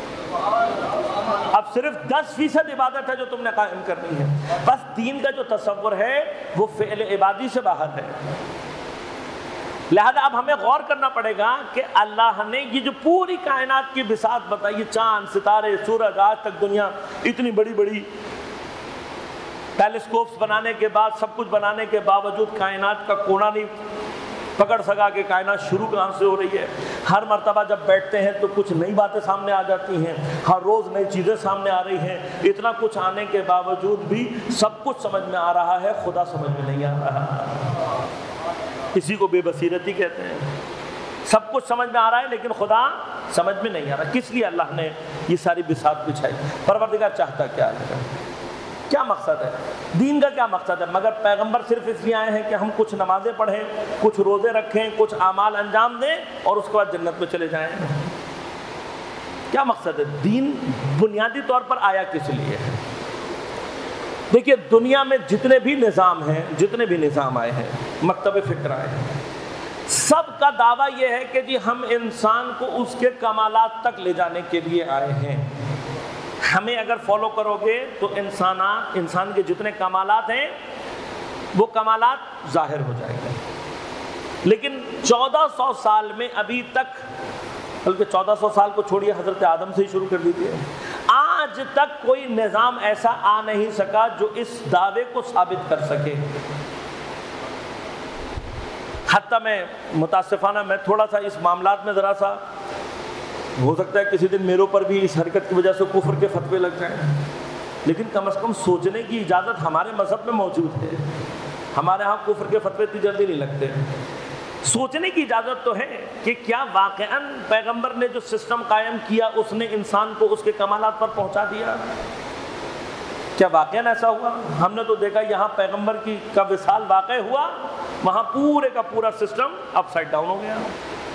اب صرف دس فیصد عبادت ہے جو تم نے قائم کرنی ہے. بس دین کا جو تصور ہے وہ فعل عبادی سے باہر ہے. لہذا اب ہمیں غور کرنا پڑے گا کہ اللہ نے یہ جو پوری کائنات کی بساط بتائی، چاند، ستارے، سورج، آج تک دنیا اتنی بڑی بڑی ٹیلیسکوپس بنانے کے بعد، سب کچھ بنانے کے باوجود کائنات کا کونا نہیں پکڑ سکا کہ کائنات شروع کہاں سے ہو رہی ہے. ہر مرتبہ جب بیٹھتے ہیں تو کچھ نئی باتیں سامنے آ جاتی ہیں، ہر روز نئی چیزیں سامنے آ رہی ہیں. اتنا کچھ آنے کے باوجود بھی سب کچھ سمجھ میں آ رہا ہے، خدا سمجھ میں نہیں آ رہا. اسی کو بے بصیرتی کہتے ہیں. سب کچھ سمجھ میں آ رہا ہے لیکن خدا سمجھ میں نہیں آ رہا. کس لیے اللہ نے یہ ساری بساط بچھائی؟ پروردگار چاہتا کیا ہے؟ کیا مقصد ہے دین کا؟ کیا مقصد ہے؟ مگر پیغمبر صرف اس لیے آئے ہیں کہ ہم کچھ نمازیں پڑھیں، کچھ روزے رکھیں، کچھ اعمال انجام دیں اور اس کے بعد جنت میں چلے جائیں. کیا مقصد ہے؟ دین بنیادی طور پر آیا کس لیے ہے؟ دیکھیے دنیا میں جتنے بھی نظام ہیں، جتنے بھی نظام آئے ہیں، مکتب فکر آئے ہیں، سب کا دعویٰ یہ ہے کہ جی ہم انسان کو اس کے کمالات تک لے جانے کے لیے آئے ہیں، ہمیں اگر فالو کرو گے تو انسانات انسان کے جتنے کمالات ہیں وہ کمالات ظاہر ہو جائیں گے۔ لیکن چودہ سو سال میں ابھی تک، بلکہ چودہ سو سال کو چھوڑیے، حضرت آدم سے ہی شروع کر دیجیے، آج تک کوئی نظام ایسا آ نہیں سکا جو اس دعوے کو ثابت کر سکے۔ حتیٰ میں متاسفانہ میں تھوڑا سا اس معاملات میں ذرا سا، ہو سکتا ہے کسی دن میرے اوپر بھی اس حرکت کی وجہ سے کفر کے فتوے لگ جائیں، لیکن کم از کم سوچنے کی اجازت ہمارے مذہب میں موجود ہے۔ ہمارے ہاں کفر کے فتوے اتنی جلدی نہیں لگتے، سوچنے کی اجازت تو ہے کہ کیا واقعاً پیغمبر نے جو سسٹم قائم کیا اس نے انسان کو اس کے کمالات پر پہنچا دیا؟ کیا واقعاً ایسا ہوا؟ ہم نے تو دیکھا یہاں پیغمبر کی کا وصال واقع ہوا، وہاں پورے کا پورا سسٹم اپ سائڈ ڈاؤن ہو گیا۔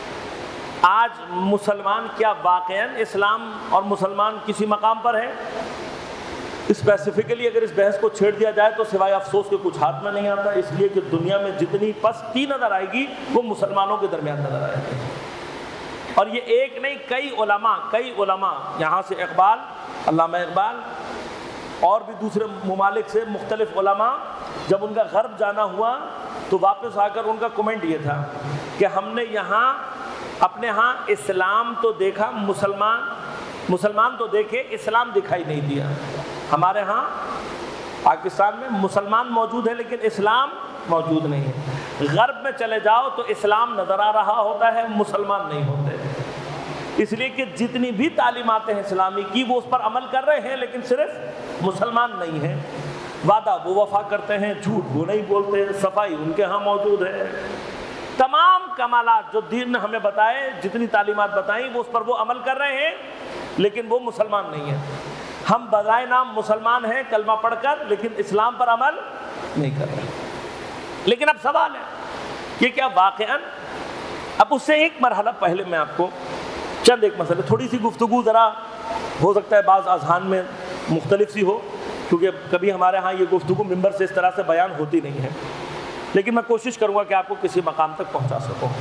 آج مسلمان کیا واقعاً اسلام اور مسلمان کسی مقام پر ہے؟ اسپیسیفکلی اگر اس بحث کو چھیڑ دیا جائے تو سوائے افسوس کے کچھ ہاتھ میں نہیں آتا، اس لیے کہ دنیا میں جتنی پستی نظر آئے گی وہ مسلمانوں کے درمیان نظر آئے گی۔ اور یہ ایک نہیں، کئی علماء کئی علماء یہاں سے اقبال، علامہ اقبال اور بھی دوسرے ممالک سے مختلف علماء، جب ان کا غرب جانا ہوا تو واپس آ کر ان کا کمنٹ یہ تھا کہ ہم نے یہاں اپنے ہاں اسلام تو دیکھا، مسلمان مسلمان تو دیکھے، اسلام دکھائی نہیں دیا۔ ہمارے ہاں پاکستان میں مسلمان موجود ہے لیکن اسلام موجود نہیں ہے۔ غرب میں چلے جاؤ تو اسلام نظر آ رہا ہوتا ہے، مسلمان نہیں ہوتے، اس لیے کہ جتنی بھی تعلیمات ہیں اسلامی کی وہ اس پر عمل کر رہے ہیں لیکن صرف مسلمان نہیں ہیں۔ وعدہ وہ وفا کرتے ہیں، جھوٹ وہ نہیں بولتے، صفائی ان کے ہاں موجود ہے، تمام کمالات جو دین نے ہمیں بتائے، جتنی تعلیمات بتائیں وہ اس پر وہ عمل کر رہے ہیں لیکن وہ مسلمان نہیں ہیں۔ ہم بذائے نام مسلمان ہیں کلمہ پڑھ کر، لیکن اسلام پر عمل نہیں کر رہے۔ لیکن اب سوال ہے کہ کیا واقعاً، اب اس سے ایک مرحلہ پہلے میں آپ کو چند ایک مسئلے، تھوڑی سی گفتگو ذرا ہو سکتا ہے بعض اذہان میں مختلف سی ہو، کیونکہ کبھی ہمارے ہاں یہ گفتگو ممبر سے اس طرح سے بیان ہوتی نہیں ہے، لیکن میں کوشش کروں گا کہ آپ کو کسی مقام تک پہنچا سکوں۔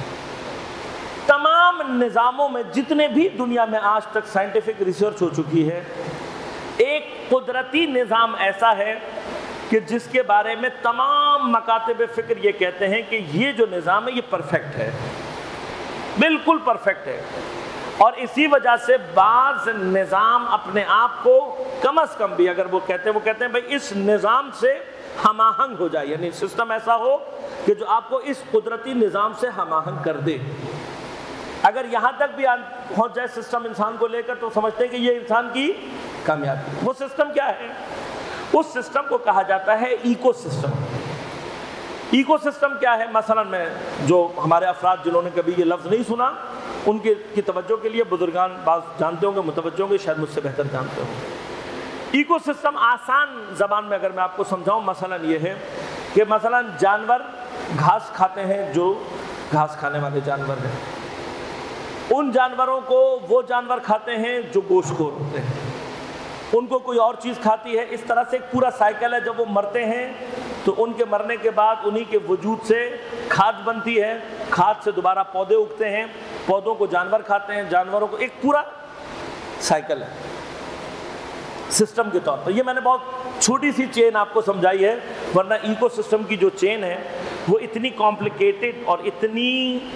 تمام نظاموں میں جتنے بھی دنیا میں آج تک سائنٹیفک ریسرچ ہو چکی ہے، ایک قدرتی نظام ایسا ہے کہ جس کے بارے میں تمام مکاتب فکر یہ کہتے ہیں کہ یہ جو نظام ہے یہ پرفیکٹ ہے، بالکل پرفیکٹ ہے، اور اسی وجہ سے بعض نظام اپنے آپ کو کم از کم بھی اگر وہ کہتے ہیں وہ کہتے ہیں بھائی اس نظام سے ہم آہنگ ہو جائے، یعنی سسٹم ایسا ہو کہ جو آپ کو اس قدرتی نظام سے ہم آہنگ کر دے۔ اگر یہاں تک بھی پہنچ جائے سسٹم انسان کو لے کر تو سمجھتے ہیں کہ یہ انسان کی کامیابی۔ وہ سسٹم کیا ہے؟ اس سسٹم کو کہا جاتا ہے ایکو سسٹم۔ ایکو سسٹم کیا ہے؟ مثلا میں جو ہمارے افراد جنہوں نے کبھی یہ لفظ نہیں سنا ان کے کی توجہ کے لیے، بزرگان بعض جانتے ہوں گے، متوجہ ہوں گے، شاید مجھ سے بہتر جانتے ہوں گے۔ ایکو سسٹم آسان زبان میں اگر میں آپ کو سمجھاؤں مثلا یہ ہے کہ مثلا جانور گھاس کھاتے ہیں، جو گھاس کھانے والے جانور ہیں، ان جانوروں کو وہ جانور کھاتے ہیں جو گوشت خور ہوتے ہیں، ان کو کوئی اور چیز کھاتی ہے، اس طرح سے ایک پورا سائیکل ہے۔ جب وہ مرتے ہیں تو ان کے مرنے کے بعد انہی کے وجود سے کھاد بنتی ہے، کھاد سے دوبارہ پودے اگتے ہیں، پودوں کو جانور کھاتے ہیں، جانوروں کو، ایک پورا سائیکل ہے سسٹم کے طور پر۔ یہ میں نے بہت چھوٹی سی چین آپ کو سمجھائی ہے، ورنہ ایکو سسٹم کی جو چین ہے وہ اتنی کمپلیکیٹڈ اور اتنی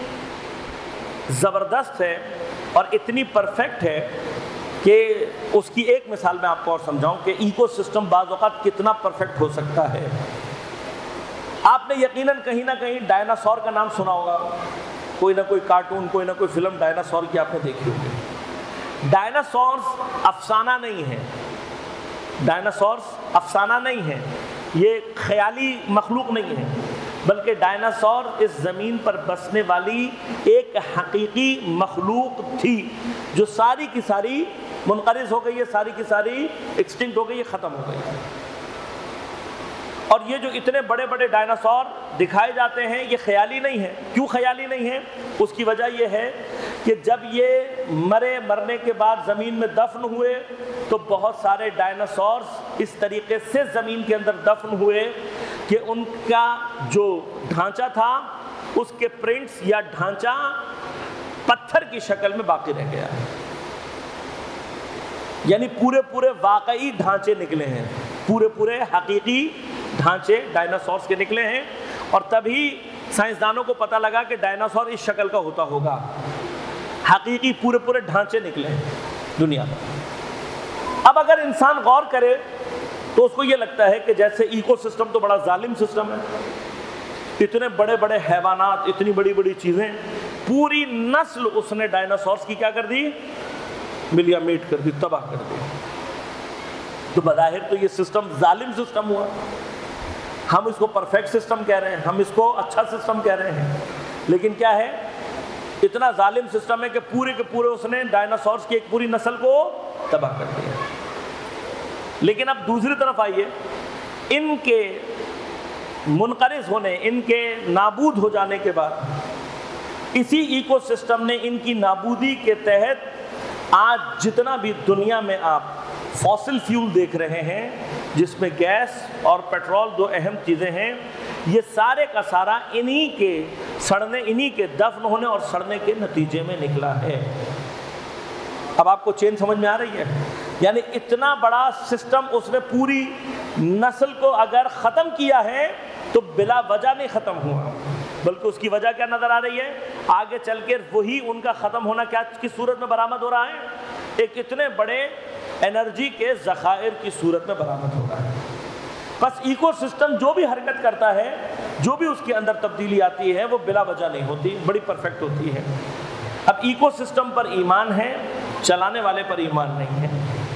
زبردست ہے اور اتنی پرفیکٹ ہے کہ اس کی ایک مثال میں آپ کو اور سمجھاؤں کہ ایکو سسٹم بعض اوقات کتنا پرفیکٹ ہو سکتا ہے۔ آپ نے یقیناً کہیں نہ کہیں ڈائناسور کا نام سنا ہوگا، کوئی نہ کوئی کارٹون، کوئی نہ کوئی فلم ڈائناسور کی آپ نے دیکھی ہوگی۔ ڈائناسورز افسانہ نہیں ہیں، ڈائناسورز افسانہ نہیں ہیں، یہ خیالی مخلوق نہیں ہے، بلکہ ڈائناسور اس زمین پر بسنے والی ایک حقیقی مخلوق تھی جو ساری کی ساری منقرض ہو گئی ہے، ساری کی ساری ایکسٹنکٹ ہو گئی ہے، ختم ہو گئی ہے۔ اور یہ جو اتنے بڑے بڑے ڈائناسور دکھائے جاتے ہیں یہ خیالی نہیں ہے۔ کیوں خیالی نہیں ہے؟ اس کی وجہ یہ ہے کہ جب یہ مرے، مرنے کے بعد زمین میں دفن ہوئے تو بہت سارے ڈائناسورز اس طریقے سے زمین کے اندر دفن ہوئے کہ ان کا جو ڈھانچہ تھا اس کے پرنٹس یا ڈھانچہ پتھر کی شکل میں باقی رہ گیا ہے، یعنی پورے پورے واقعی ڈھانچے نکلے ہیں، پورے پورے حقیقی ڈھانچے ڈائناسورس کے نکلے ہیں، اور تبھی سائنسدانوں کو پتہ لگا کہ ڈائناسور اس شکل کا ہوتا ہوگا، حقیقی پورے پورے ڈھانچے نکلے ہیں دنیا میں۔ اب اگر انسان غور کرے تو اس کو یہ لگتا ہے کہ جیسے ایکو سسٹم تو بڑا ظالم سسٹم ہے، اتنے بڑے بڑے حیوانات، اتنی بڑی بڑی چیزیں، پوری نسل اس نے ڈائناسورس کی کیا کر دی؟ ملیا میٹ کر دی، تباہ کر دی۔ تو بظاہر تو یہ سسٹم ظالم سسٹم ہوا، ہم اس کو پرفیکٹ سسٹم کہہ رہے ہیں، ہم اس کو اچھا سسٹم کہہ رہے ہیں، لیکن کیا ہے؟ اتنا ظالم سسٹم ہے کہ پورے کے پورے اس نے ڈائناسورس کی ایک پوری نسل کو تباہ کر دیا۔ لیکن اب دوسری طرف آئیے، ان کے منقرض ہونے، ان کے نابود ہو جانے کے بعد اسی ایکو سسٹم نے ان کی نابودی کے تحت آج جتنا بھی دنیا میں آپ فاسل فیول دیکھ رہے ہیں، جس میں گیس اور پیٹرول دو اہم چیزیں ہیں، یہ سارے کا سارا انہی کے سڑنے، انہی کے دفن ہونے اور سڑنے کے نتیجے میں نکلا ہے۔ اب آپ کو چین سمجھ میں آ رہی ہے؟ یعنی اتنا بڑا سسٹم اس نے پوری نسل کو اگر ختم کیا ہے تو بلا وجہ نہیں ختم ہوا، بلکہ اس کی وجہ کیا نظر آ رہی ہے؟ آگے چل کے وہی ان کا ختم ہونا کیا کس صورت میں برآمد ہو رہا ہے؟ ایک اتنے بڑے انرجی کے ذخائر کی صورت میں برآمد ہو رہا ہے۔ بس ایکو سسٹم جو بھی حرکت کرتا ہے، جو بھی اس کے اندر تبدیلی آتی ہے، وہ بلا وجہ نہیں ہوتی، بڑی پرفیکٹ ہوتی ہے۔ اب ایکو سسٹم پر ایمان ہے، چلانے والے پر ایمان نہیں ہے،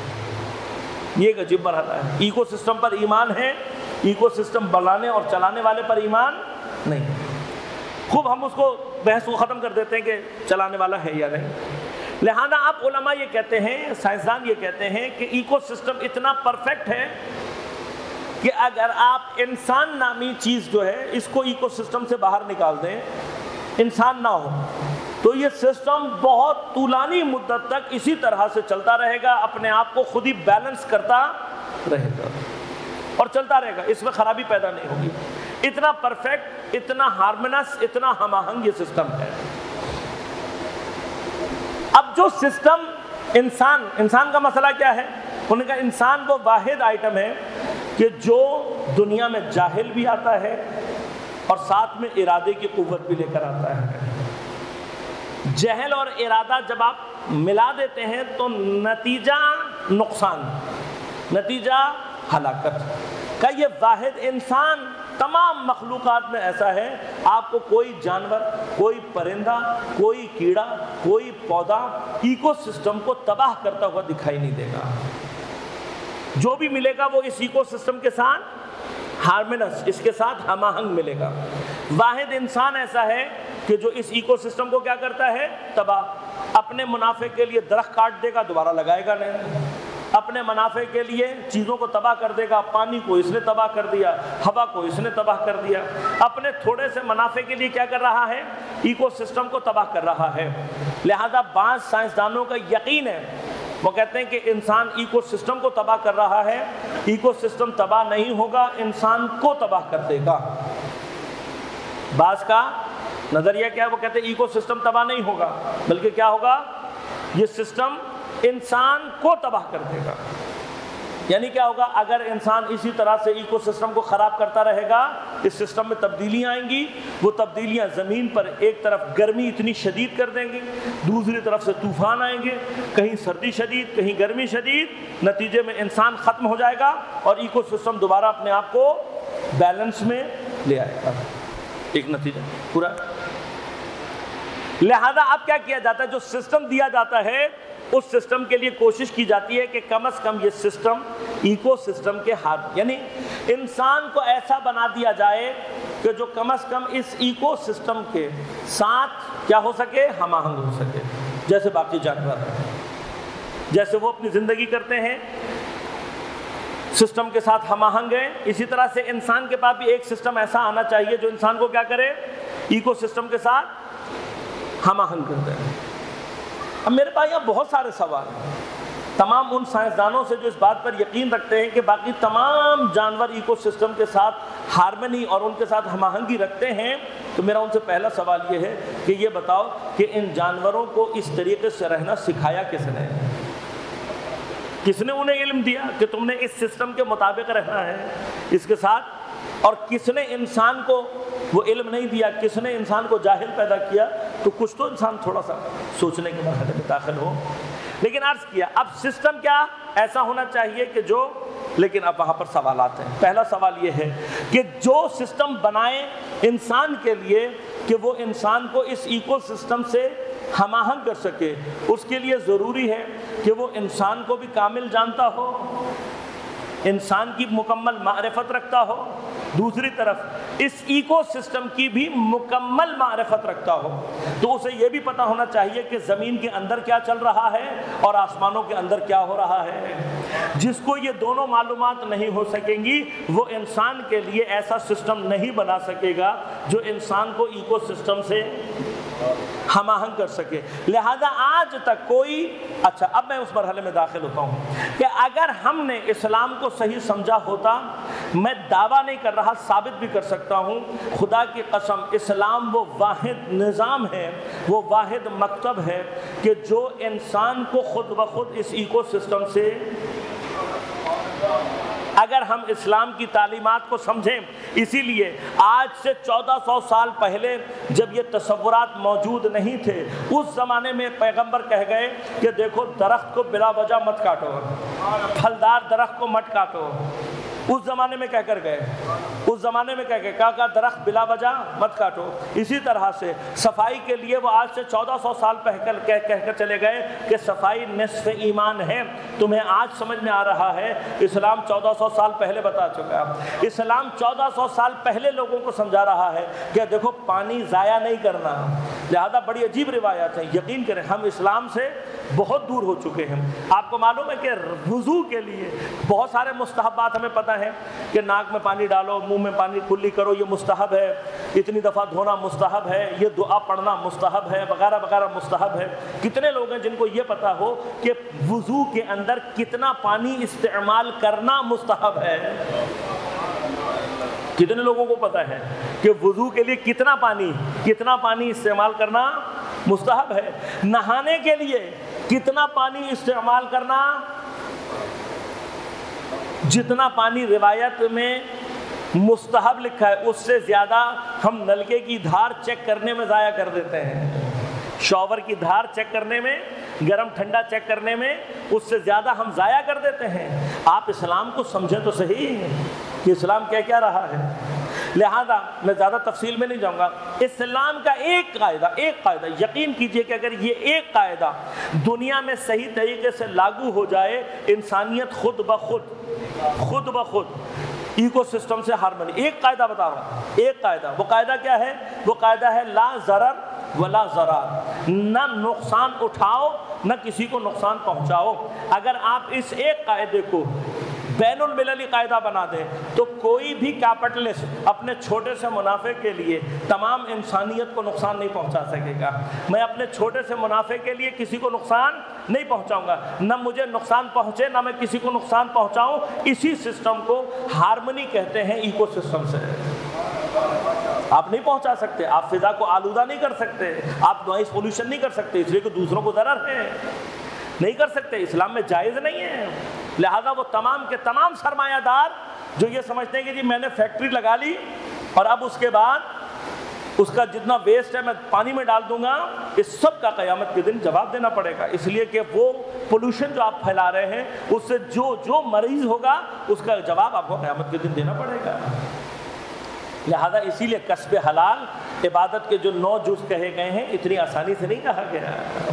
یہ ایک عجیب مرحلہ ہے۔ ایکو سسٹم پر ایمان ہے، ایکو سسٹم بنانے اور چلانے والے پر ایمان نہیں۔ خوب ہم اس کو بحث کو ختم کر دیتے ہیں کہ چلانے والا ہے یا نہیں۔ لہذا اب علماء یہ کہتے ہیں، سائنسدان یہ کہتے ہیں کہ ایکو سسٹم اتنا پرفیکٹ ہے کہ اگر آپ انسان نامی چیز جو ہے اس کو ایکو سسٹم سے باہر نکال دیں، انسان نہ ہو، تو یہ سسٹم بہت طولانی مدت تک اسی طرح سے چلتا رہے گا، اپنے آپ کو خود ہی بیلنس کرتا رہے گا اور چلتا رہے گا، اس میں خرابی پیدا نہیں ہوگی۔ اتنا پرفیکٹ، اتنا ہارمونس، اتنا ہم آہنگ یہ سسٹم ہے۔ اب جو سسٹم انسان انسان کا مسئلہ کیا ہے؟ انہوں نے کہا انسان وہ واحد آئٹم ہے کہ جو دنیا میں جاہل بھی آتا ہے اور ساتھ میں ارادے کی قوت بھی لے کر آتا ہے۔ جہل اور ارادہ جب آپ ملا دیتے ہیں تو نتیجہ نقصان، نتیجہ ہلاکت کا یہ واحد انسان تمام مخلوقات میں ایسا ہے، آپ کو کوئی جانور، کوئی پرندہ، کوئی کیڑا، کوئی پودا ایکو سسٹم کو تباہ کرتا ہوا دکھائی نہیں دے گا۔ جو بھی ملے گا وہ اس ایکو سسٹم کے ساتھ ہارمونس، اس کے ساتھ ہم آہنگ ملے گا۔ واحد انسان ایسا ہے کہ جو اس ایکو سسٹم کو کیا کرتا ہے؟ تباہ۔ اپنے منافع کے لیے درخت کاٹ دے گا، دوبارہ لگائے گا نہیں۔ اپنے منافع کے لیے چیزوں کو تباہ کر دے گا، پانی کو اس نے تباہ کر دیا، ہوا کو اس نے تباہ کر دیا۔ اپنے تھوڑے سے منافع کے لیے کیا کر رہا ہے؟ ایکو سسٹم کو تباہ کر رہا ہے۔ لہذا بعض سائنسدانوں کا یقین ہے، وہ کہتے ہیں کہ انسان ایکو سسٹم کو تباہ کر رہا ہے، ایکو سسٹم تباہ نہیں ہوگا، انسان کو تباہ کر دے گا۔ بعض کا نظریہ کیا ہے؟ وہ کہتے ہیں ایکو سسٹم تباہ نہیں ہوگا، بلکہ کیا ہوگا؟ یہ سسٹم انسان کو تباہ کر دے گا۔ یعنی کیا ہوگا؟ اگر انسان اسی طرح سے ایکو سسٹم کو خراب کرتا رہے گا، اس سسٹم میں تبدیلیاں آئیں گی، وہ تبدیلیاں زمین پر ایک طرف گرمی اتنی شدید کر دیں گی، دوسری طرف سے طوفان آئیں گے، کہیں سردی شدید، کہیں گرمی شدید، نتیجے میں انسان ختم ہو جائے گا اور ایکو سسٹم دوبارہ اپنے آپ کو بیلنس میں لے آئے گا۔ ایک نتیجہ پورا۔ لہذا اب کیا کیا جاتا ہے؟ جو سسٹم دیا جاتا ہے اس سسٹم کے لیے کوشش کی جاتی ہے کہ کم از کم یہ سسٹم ایکو سسٹم کے ہاتھ، یعنی انسان کو ایسا بنا دیا جائے کہ جو کم از کم اس ایکو سسٹم کے ساتھ کیا ہو سکے؟ ہم آہنگ ہو سکے، جیسے باقی جانور ہیں، جیسے وہ اپنی زندگی کرتے ہیں سسٹم کے ساتھ ہم آہنگ ہیں، اسی طرح سے انسان کے پاس بھی ایک سسٹم ایسا آنا چاہیے جو انسان کو کیا کرے؟ ایکو سسٹم کے ساتھ ہم آہنگ کرتے ہیں۔ اب میرے پاس یہاں بہت سارے سوال ہیں، تمام ان سائنسدانوں سے جو اس بات پر یقین رکھتے ہیں کہ باقی تمام جانور ایکو سسٹم کے ساتھ ہارمنی اور ان کے ساتھ ہم آہنگی رکھتے ہیں، تو میرا ان سے پہلا سوال یہ ہے کہ یہ بتاؤ کہ ان جانوروں کو اس طریقے سے رہنا سکھایا کس نے؟ کس نے انہیں علم دیا کہ تم نے اس سسٹم کے مطابق رہنا ہے اس کے ساتھ؟ اور کس نے انسان کو وہ علم نہیں دیا؟ کس نے انسان کو جاہل پیدا کیا؟ تو کچھ تو انسان تھوڑا سا سوچنے کے مرحلے میں داخل ہو۔ لیکن عرض کیا اب سسٹم کیا ایسا ہونا چاہیے کہ جو، لیکن اب وہاں پر سوالات ہیں۔ پہلا سوال یہ ہے کہ جو سسٹم بنائے انسان کے لیے کہ وہ انسان کو اس ایکو سسٹم سے ہم آہنگ کر سکے، اس کے لیے ضروری ہے کہ وہ انسان کو بھی کامل جانتا ہو، انسان کی مکمل معرفت رکھتا ہو، دوسری طرف اس ایکو سسٹم کی بھی مکمل معرفت رکھتا ہو۔ تو اسے یہ بھی پتہ ہونا چاہیے کہ زمین کے اندر کیا چل رہا ہے اور آسمانوں کے اندر کیا ہو رہا ہے۔ جس کو یہ دونوں معلومات نہیں ہو سکیں گی وہ انسان کے لیے ایسا سسٹم نہیں بنا سکے گا جو انسان کو ایکو سسٹم سے ہم آہنگ کر سکے۔ لہذا آج تک کوئی، اچھا اب میں اس مرحلے میں داخل ہوتا ہوں کہ اگر ہم نے اسلام کو صحیح سمجھا ہوتا، میں دعویٰ نہیں کر رہا، ثابت بھی کر سکتا ہوں، خدا کی قسم اسلام وہ واحد نظام ہے، وہ واحد مکتب ہے کہ جو انسان کو خود بخود اس ایکو سسٹم سے، اگر ہم اسلام کی تعلیمات کو سمجھیں، اسی لیے آج سے چودہ سو سال پہلے جب یہ تصورات موجود نہیں تھے، اس زمانے میں پیغمبر کہہ گئے کہ دیکھو درخت کو بلا وجہ مت کاٹو، پھلدار درخت کو مت کاٹو، اس زمانے میں کہہ کر گئے، اس زمانے میں کہہ گئے کہا کہ درخت بلا وجہ مت کاٹو۔ اسی طرح سے صفائی کے لیے وہ آج سے چودہ سو سال پہلے کہہ کہہ کر چلے گئے کہ صفائی نصف ایمان ہے۔ تمہیں آج سمجھ میں آ رہا ہے، اسلام چودہ سو سال پہلے بتا چکا ہے۔ اسلام چودہ سو سال پہلے لوگوں کو سمجھا رہا ہے کہ دیکھو پانی ضائع نہیں کرنا۔ لہذا بڑی عجیب روایات ہیں، یقین کریں ہم اسلام سے بہت دور ہو چکے ہیں۔ آپ کو معلوم ہے کہ وضو کے لیے بہت سارے مستحبات ہمیں پتہ ہے کہ ناک میں پانی ڈالو، منہ میں پانی کلی کرو، یہ مستحب ہے، اتنی دفعہ دھونا مستحب ہے، یہ دعا پڑھنا مستحب ہے، وغیرہ وغیرہ مستحب ہے۔ کتنے لوگ ہیں جن کو یہ پتہ ہو کہ وضو کے اندر کتنا پانی استعمال کرنا مستحب ہے؟ کتنے لوگوں کو پتہ ہے کہ وضو کے لیے کتنا پانی کتنا پانی استعمال کرنا مستحب ہے؟ نہانے کے لیے کتنا پانی استعمال کرنا؟ جتنا پانی روایت میں مستحب لکھا ہے اس سے زیادہ ہم نلکے کی دھار چیک کرنے میں ضائع کر دیتے ہیں، شاور کی دھار چیک کرنے میں، گرم ٹھنڈا چیک کرنے میں اس سے زیادہ ہم ضائع کر دیتے ہیں۔ آپ اسلام کو سمجھیں تو صحیح کہ اسلام کیا کیا رہا ہے۔ لہذا میں زیادہ تفصیل میں نہیں جاؤں گا۔ اسلام کا ایک قاعدہ ایک قاعدہ یقین کیجئے کہ اگر یہ ایک قاعدہ دنیا میں صحیح طریقے سے لاگو ہو جائے، انسانیت خود بخود خود بخود ایکو سسٹم سے ہارمنی۔ ایک قاعدہ بتا رہا ہوں، ایک قاعدہ۔ وہ قاعدہ کیا ہے؟ وہ قاعدہ ہے لا ضرر ولا ضرار، نہ نقصان اٹھاؤ نہ کسی کو نقصان پہنچاؤ۔ اگر آپ اس ایک قاعدے کو بین المللی قاعدہ بنا دیں تو کوئی بھی کیپٹلسٹ اپنے چھوٹے سے منافع کے لیے تمام انسانیت کو نقصان نہیں پہنچا سکے گا۔ میں اپنے چھوٹے سے منافع کے لیے کسی کو نقصان نہیں پہنچاؤں گا، نہ مجھے نقصان پہنچے نہ میں کسی کو نقصان پہنچاؤں۔ اسی سسٹم کو ہارمنی کہتے ہیں، ایکو سسٹم سے آپ نہیں پہنچا سکتے، آپ فضا کو آلودہ نہیں کر سکتے، آپ نوائز پولوشن نہیں کر سکتے، اس لیے کہ دوسروں کو ضرر ہے، نہیں کر سکتے، اسلام میں جائز نہیں ہے۔ لہذا وہ تمام کے تمام سرمایہ دار جو یہ سمجھتے ہیں کہ جی میں نے فیکٹری لگا لی اور اب اس کے بعد اس کا جتنا ویسٹ ہے میں پانی میں ڈال دوں گا، اس سب کا قیامت کے دن جواب دینا پڑے گا، اس لیے کہ وہ پولوشن جو آپ پھیلا رہے ہیں اس سے جو جو مریض ہوگا اس کا جواب آپ کو قیامت کے دن دینا پڑے گا۔ لہذا اسی لیے کسب حلال عبادت کے جو نو جز کہے گئے ہیں اتنی آسانی سے نہیں کہا گیا۔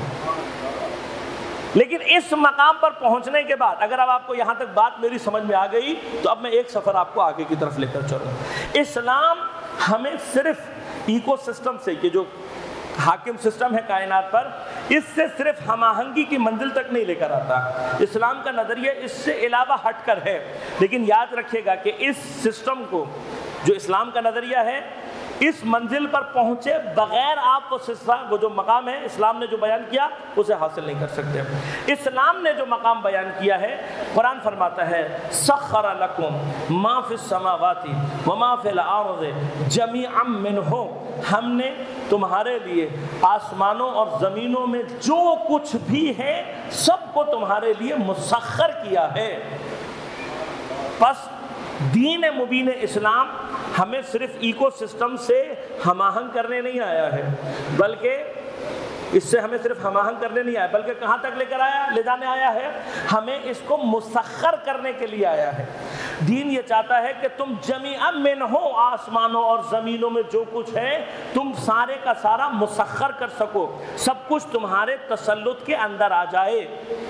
لیکن اس مقام پر پہنچنے کے بعد اگر اب آپ کو یہاں تک بات میری سمجھ میں آ گئی تو اب میں ایک سفر آپ کو آگے کی طرف لے کر چلوں۔ اسلام ہمیں صرف ایکو سسٹم سے، کہ جو حاکم سسٹم ہے کائنات پر، اس سے صرف ہم آہنگی کی منزل تک نہیں لے کر آتا۔ اسلام کا نظریہ اس سے علاوہ ہٹ کر ہے، لیکن یاد رکھیے گا کہ اس سسٹم کو جو اسلام کا نظریہ ہے اس منزل پر پہنچے بغیر آپ وہ سلسلہ وہ جو مقام ہے اسلام نے جو بیان کیا اسے حاصل نہیں کر سکتے۔ اسلام نے جو مقام بیان کیا ہے، قرآن فرماتا ہے سخر لکم ما فی السماوات وما فی الارض جمیعا منہ، ہم نے تمہارے لیے آسمانوں اور زمینوں میں جو کچھ بھی ہے سب کو تمہارے لیے مسخر کیا ہے۔ پس دین مبین اسلام ہمیں صرف ایکو سسٹم سے ہم آہنگ کرنے نہیں آیا ہے، بلکہ اس سے ہمیں صرف ہم آہنگ کرنے نہیں آیا بلکہ کہاں تک لے کر آیا لے جانے آیا ہے، ہمیں اس کو مسخر کرنے کے لیے آیا ہے۔ دین یہ چاہتا ہے کہ تم جمیعا منہ، آسمانوں اور زمینوں میں جو کچھ ہے تم سارے کا سارا مسخر کر سکو، سب کچھ تمہارے تسلط کے اندر آ جائے،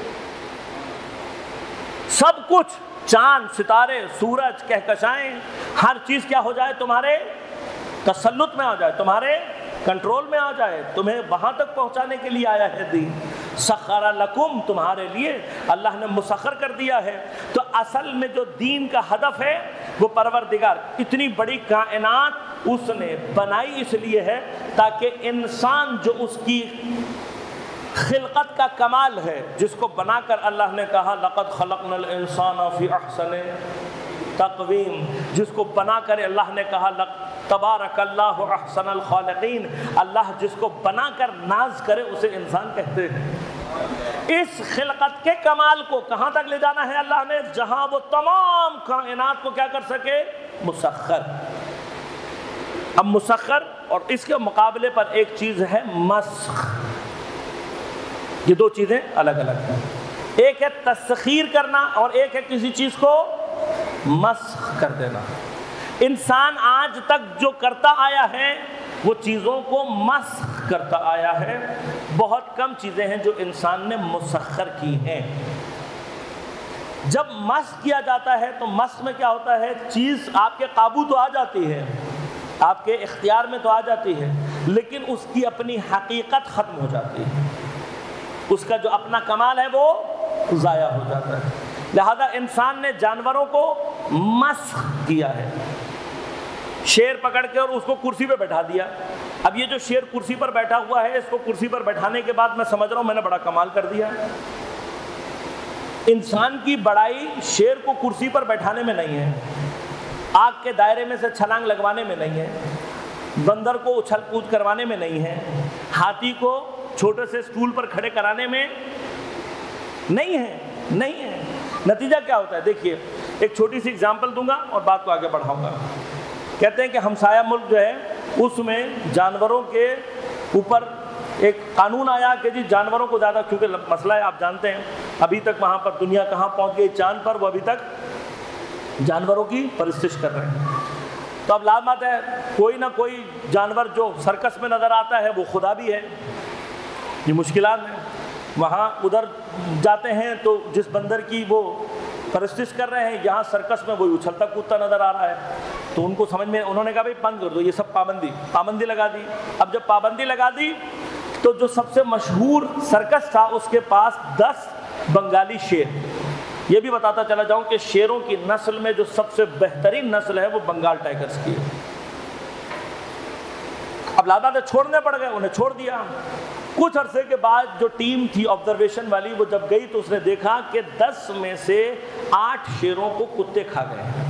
سب کچھ چاند ستارے سورج کہکشائیں ہر چیز کیا ہو جائے تمہارے تسلط میں آ جائے، تمہارے کنٹرول میں آ جائے، تمہیں وہاں تک پہنچانے کے لیے آیا ہے دین۔ سخر لکم، تمہارے لیے اللہ نے مسخر کر دیا ہے۔ تو اصل میں جو دین کا ہدف ہے وہ پروردگار اتنی بڑی کائنات اس نے بنائی اس لیے ہے تاکہ انسان جو اس کی خلقت کا کمال ہے، جس کو بنا کر اللہ نے کہا لقد خلقنا الانسان فی احسن تقویم، جس کو بنا کر اللہ نے کہا تبارک اللہ احسن الخالقین، اللہ جس کو بنا کر ناز کرے اسے انسان کہتے ہیں۔ اس خلقت کے کمال کو کہاں تک لے جانا ہے اللہ نے؟ جہاں وہ تمام کائنات کو کیا کر سکے؟ مسخر۔ اب مسخر اور اس کے مقابلے پر ایک چیز ہے مسخ، یہ دو چیزیں الگ الگ ہیں، ایک ہے تسخیر کرنا اور ایک ہے کسی چیز کو مسخ کر دینا۔ انسان آج تک جو کرتا آیا ہے وہ چیزوں کو مسخ کرتا آیا ہے، بہت کم چیزیں ہیں جو انسان نے مسخر کی ہیں۔ جب مسخ کیا جاتا ہے تو مسخ میں کیا ہوتا ہے؟ چیز آپ کے قابو تو آ جاتی ہے، آپ کے اختیار میں تو آ جاتی ہے، لیکن اس کی اپنی حقیقت ختم ہو جاتی ہے، اس کا جو اپنا کمال ہے وہ ضائع ہو جاتا ہے۔ لہذا انسان نے جانوروں کو مسخ کیا ہے، شیر پکڑ کے اور اس کو کرسی پہ بیٹھا دیا۔ اب یہ جو شیر کرسی پر بیٹھا ہوا ہے، اس کو کرسی پر بیٹھانے کے بعد میں سمجھ رہا ہوں میں نے بڑا کمال کر دیا۔ انسان کی بڑائی شیر کو کرسی پر بیٹھانے میں نہیں ہے، آگ کے دائرے میں سے چھلانگ لگوانے میں نہیں ہے، بندر کو اچھل کود کروانے میں نہیں ہے، ہاتھی کو چھوٹے سے سٹول پر کھڑے کرانے میں نہیں ہے نہیں ہے نتیجہ کیا ہوتا ہے؟ دیکھیے ایک چھوٹی سی اگزامپل دوں گا اور بات کو آگے بڑھاؤں گا۔ کہتے ہیں کہ ہمسایہ ملک جو ہے اس میں جانوروں کے اوپر ایک قانون آیا کہ جی جانوروں کو زیادہ، کیونکہ مسئلہ ہے آپ جانتے ہیں ابھی تک وہاں پر دنیا کہاں پہنچ گئی، چاند پر، وہ ابھی تک جانوروں کی پرستش کر رہے ہیں۔ تو اب لازمات ہے کوئی نہ کوئی جانور جو سرکس میں نظر آتا ہے وہ خدا بھی ہے، یہ مشکلات ہیں۔ وہاں ادھر جاتے ہیں تو جس بندر کی وہ پرستش کر رہے ہیں یہاں سرکس میں وہی اچھلتا کودتا نظر آ رہا ہے، تو ان کو سمجھ میں انہوں نے کہا بھائی بند کر دو یہ سب، پابندی پابندی لگا دی۔ اب جب پابندی لگا دی تو جو سب سے مشہور سرکس تھا اس کے پاس دس بنگالی شیر، یہ بھی بتاتا چلا جاؤں کہ شیروں کی نسل میں جو سب سے بہترین نسل ہے وہ بنگال ٹائیگرز کی ہے۔ اب لادہ چھوڑنے پڑ گئے، انہیں چھوڑ دیا۔ کچھ عرصے کے بعد جو ٹیم تھی آبزرویشن والی وہ جب گئی تو اس نے دیکھا کہ دس میں سے آٹھ شیروں کو کتے کھا گئے ہیں،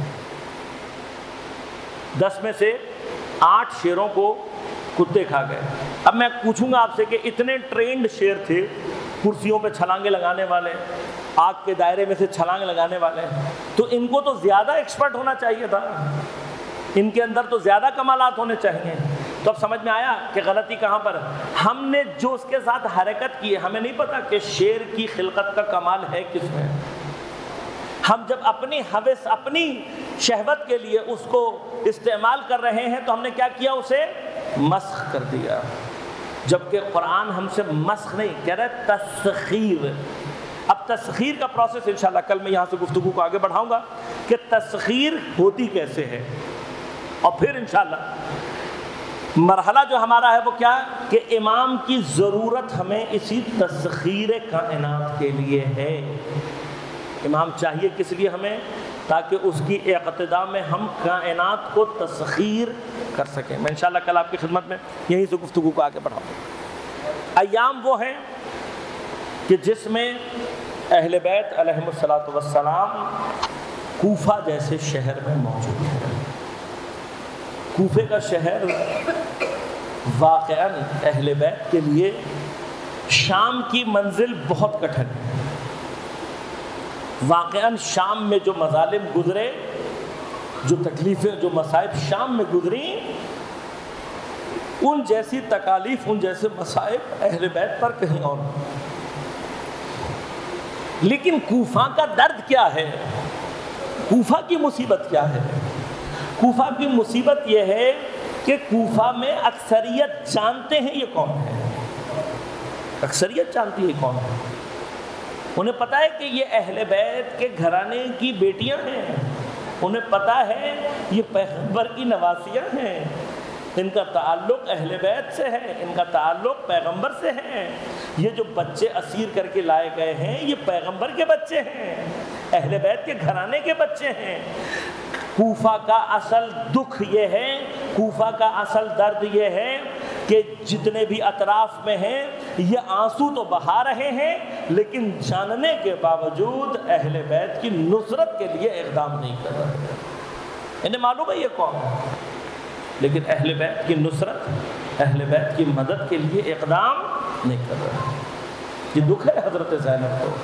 دس میں سے آٹھ شیروں کو کتے کھا گئے۔ اب میں پوچھوں گا آپ سے کہ اتنے ٹرینڈ شیر تھے، کرسیوں پہ چھلانگے لگانے والے، آگ کے دائرے میں سے چھلانگ لگانے والے، تو ان کو تو زیادہ ایکسپرٹ ہونا چاہیے تھا، ان کے اندر تو زیادہ کمالات ہونے چاہیے۔ تو اب سمجھ میں آیا کہ غلطی کہاں پر؟ ہم نے جو اس کے ساتھ حرکت کی ہے، ہمیں نہیں پتا کہ شیر کی خلقت کا کمال ہے کس میں۔ ہم جب اپنی حوث، اپنی شہوت کے لیے اس کو استعمال کر رہے ہیں تو ہم نے کیا کیا؟ اسے مسخ کر دیا، جبکہ قرآن ہم سے مسخ نہیں کہہ رہا ہے، تسخیر۔ اب تسخیر کا پروسیس انشاءاللہ کل میں یہاں سے گفتگو کو آگے بڑھاؤں گا کہ تسخیر ہوتی کیسے ہے، اور پھر انشاءاللہ مرحلہ جو ہمارا ہے وہ کیا کہ امام کی ضرورت ہمیں اسی تسخیر کائنات کے لیے ہے۔ امام چاہیے کس لیے ہمیں؟ تاکہ اس کی اقتدا میں ہم کائنات کو تسخیر کر سکیں۔ میں انشاءاللہ کل آپ کی خدمت میں یہیں سے گفتگو کو آگے بڑھاؤں گا۔ ایام وہ ہیں کہ جس میں اہل بیت علیہم الصلاۃ والسلام کوفہ جیسے شہر میں موجود ہیں۔ کوفے کا شہر واقعاً اہل بیت کے لیے شام کی منزل بہت کٹھن ہے۔ واقعاً شام میں جو مظالم گزرے، جو تکلیفیں، جو مصائب شام میں گزری، ان جیسی تکالیف، ان جیسے مصائب اہل بیت پر کہیں اور نہیں۔ لیکن کوفہ کا درد کیا ہے؟ کوفہ کی مصیبت کیا ہے؟ کوفہ کی مصیبت یہ ہے کہ کوفہ میں اکثریت جانتے ہیں یہ کون ہے، اکثریت جانتی ہے کون ہے۔ انہیں پتہ ہے کہ یہ اہل بیت کے گھرانے کی بیٹیاں ہیں، انہیں پتہ ہے یہ پیغمبر کی نواسیاں ہیں، ان کا تعلق اہل بیت سے ہے، ان کا تعلق پیغمبر سے ہے۔ یہ جو بچے اسیر کر کے لائے گئے ہیں یہ پیغمبر کے بچے ہیں، اہل بیت کے گھرانے کے بچے ہیں۔ کوفہ کا اصل دکھ یہ ہے، کوفہ کا اصل درد یہ ہے کہ جتنے بھی اطراف میں ہیں یہ آنسو تو بہا رہے ہیں، لیکن جاننے کے باوجود اہل بیت کی نصرت کے لیے اقدام نہیں کر رہے۔ انہیں معلوم ہے یہ کون ہے، لیکن اہل بیت کی نصرت، اہل بیت کی مدد کے لیے اقدام نہیں کر رہے۔ یہ دکھ ہے حضرت زینب کو۔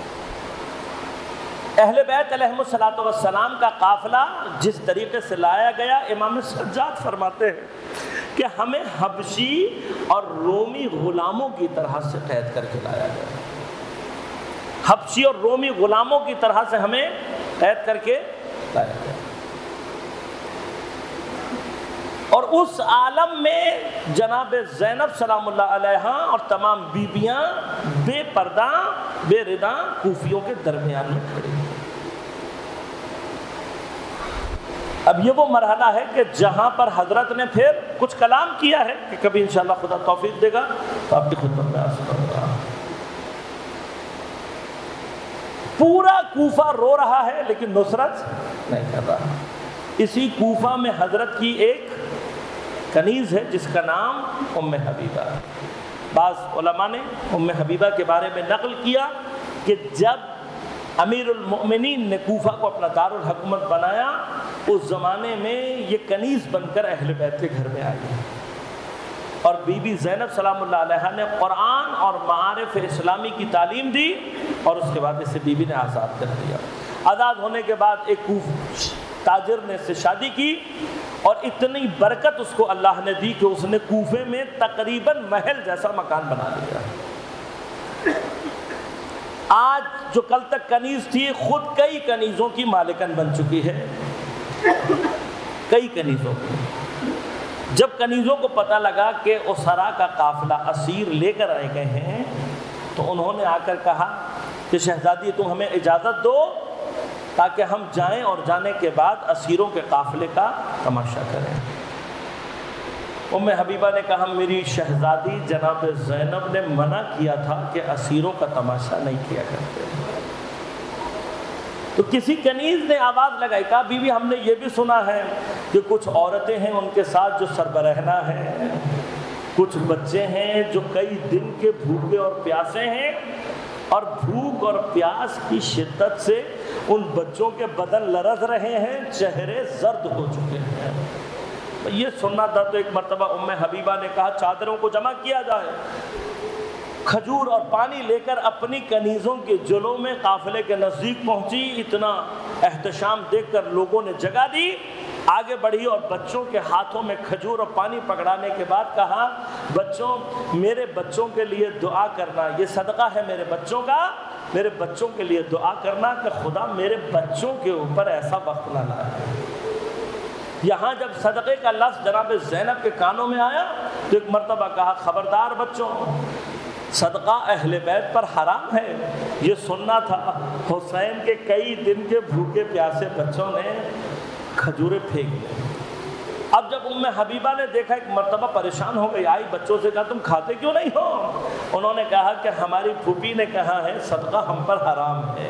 اہل بیت علیہم الصلاۃ والسلام کا قافلہ جس طریقے سے لایا گیا، امام سجاد فرماتے ہیں کہ ہمیں حبشی اور رومی غلاموں کی طرح سے قید کر کے لایا گیا، حبشی اور رومی غلاموں کی طرح سے ہمیں قید کر کے لایا گیا۔ اور اس عالم میں جناب زینب سلام اللہ علیہا اور تمام بیویاں بے پردہ بے ردہ کوفیوں کے درمیان میں کھڑی ہیں۔ اب یہ وہ مرحلہ ہے کہ جہاں پر حضرت نے پھر کچھ کلام کیا ہے کہ کبھی انشاءاللہ خدا توفیق دے گا تو آپ کی خدمت میں عرض کروں گا۔ پورا کوفہ رو رہا ہے لیکن نصرت نہیں کر رہا۔ اسی کوفہ میں حضرت کی ایک کنیز ہے جس کا نام ام حبیبہ ہے۔ بعض علماء نے ام حبیبہ کے بارے میں نقل کیا کہ جب امیر المؤمنین نے کوفہ کو اپنا دارالحکومت بنایا، اس زمانے میں یہ کنیز بن کر اہل بیت کے گھر میں آئی، اور بی بی زینب سلام اللہ علیہا نے قرآن اور معارف اسلامی کی تعلیم دی، اور اس کے بعد اسے بی بی نے آزاد کر دیا۔ آزاد ہونے کے بعد ایک تاجر نے اس سے شادی کی، اور اتنی برکت اس کو اللہ نے دی کہ اس نے کوفے میں تقریباً محل جیسا مکان بنا لیا۔ آج جو کل تک کنیز تھی خود کئی کنیزوں کی مالکن بن چکی ہے، کئی کنیزوں کی۔ جب کنیزوں کو پتہ لگا کہ اسرا کا قافلہ اسیر لے کر آئے گئے ہیں تو انہوں نے آ کر کہا کہ شہزادی تم ہمیں اجازت دو تاکہ ہم جائیں اور جانے کے بعد اسیروں کے قافلے کا تماشا کریں۔ ام حبیبہ نے کہا میری شہزادی جناب زینب نے منع کیا تھا کہ اسیروں کا تماشا نہیں کیا کرتے۔ تو کسی کنیز نے آواز لگائی، کہا بی بی ہم نے یہ بھی سنا ہے کہ کچھ عورتیں ہیں ان کے ساتھ جو سربرہنا ہیں، کچھ بچے ہیں جو کئی دن کے بھوکے اور پیاسے ہیں، اور بھوک اور پیاس کی شدت سے ان بچوں کے بدن لرز رہے ہیں، چہرے زرد ہو چکے ہیں۔ یہ سننا تھا تو ایک مرتبہ ام حبیبہ نے کہا چادروں کو جمع کیا جائے، کھجور اور پانی لے کر اپنی کنیزوں کے جلوں میں قافلے کے نزدیک پہنچی۔ اتنا احتشام دیکھ کر لوگوں نے جگہ دی، آگے بڑھی اور بچوں کے ہاتھوں میں کھجور اور پانی پکڑانے کے بعد کہا بچوں میرے بچوں کے لیے دعا کرنا، یہ صدقہ ہے میرے بچوں کا، میرے بچوں کے لیے دعا کرنا کہ خدا میرے بچوں کے اوپر ایسا وقت نہ لائے۔ یہاں جب صدقے کا لفظ جناب زینب کے کانوں میں آیا تو ایک مرتبہ کہا خبردار بچوں، صدقہ اہل بیت پر حرام ہے۔ یہ سننا تھا حسین کے کئی دن کے بھوکے پیاسے بچوں نے کھجوریں پھینک دی۔ اب جب ام حبیبہ نے دیکھا ایک مرتبہ پریشان ہو گئی، آئی بچوں سے کہا تم کھاتے کیوں نہیں ہو؟ انہوں نے کہا کہ ہماری پھوپھی نے کہا ہے صدقہ ہم پر حرام ہے،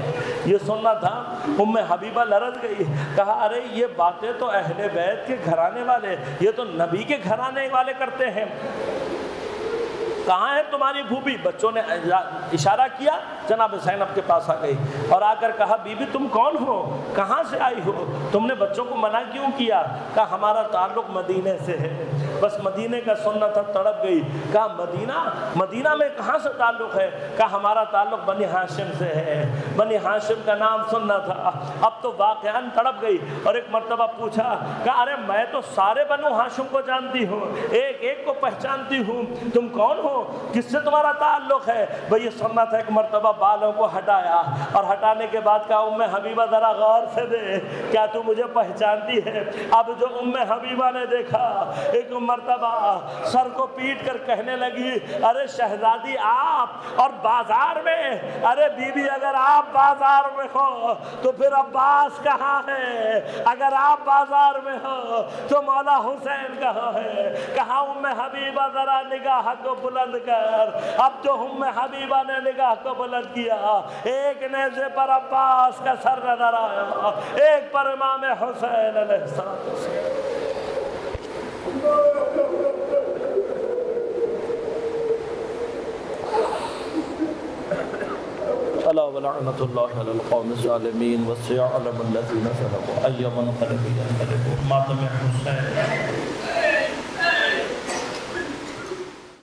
یہ سننا تھا۔ ام حبیبہ لرز گئی، کہا ارے یہ باتیں تو اہل بیت کے گھرانے والے، یہ تو نبی کے گھرانے والے کرتے ہیں، کہاں ہے تمہاری پھوپھی؟ بچوں نے اشارہ کیا، جناب زینب کے پاس آ گئی اور آ کر کہا بی بی تم کون ہو، کہاں سے آئی ہو، تم نے بچوں کو منع کیوں کیا؟ کہا ہمارا تعلق مدینے سے ہے، بس مدینے کا سننا تھا، تڑپ گئی۔ کہا مدینہ مدینہ میں کہاں سے تعلق ہے؟ کہا ہمارا تعلق بنی ہاشم سے ہے، بنی ہاشم کا نام سننا تھا۔ اب تو واقعاً تڑپ گئی اور ایک مرتبہ پوچھا، کہا ارے میں تو سارے بنو ہاشم کو جانتی ہوں، ایک ایک کو پہچانتی ہوں، تم کون ہو، کس سے تمہارا تعلق ہے؟ بھئی یہ سننا تھا۔ ایک مرتبہ بالوں کو ہٹایا اور ہٹانے کے بعد کہا ام حبیبہ ذرا غور سے دے، کیا تو مجھے پہچانتی ہے؟ اب جو ام حبیبہ نے دیکھا، ایک مرتبہ سر کو پیٹ کر کہنے لگی ارے شہزادی آپ، اور بازار میں، ارے بی بی اگر آپ بازار میں ہو تو پھر عباس کہاں ہے، اگر آپ بازار میں ہو تو مولا حسین کہاں ہے؟ کہا ام حبیبہ ذرا نگاہ کو بلند کر۔ اب جو ام حبیبہ نے نگاہ کو بلند کیا، ایک نیزے پر عباس کا سر نظر آیا، ایک پر امام حسین علیہ السلام۔ الا ولعنۃ اللہ علی القوم الظالمین وسيعلم الذين ظلموا أي منقلب ينقلبون۔ ماتم حسین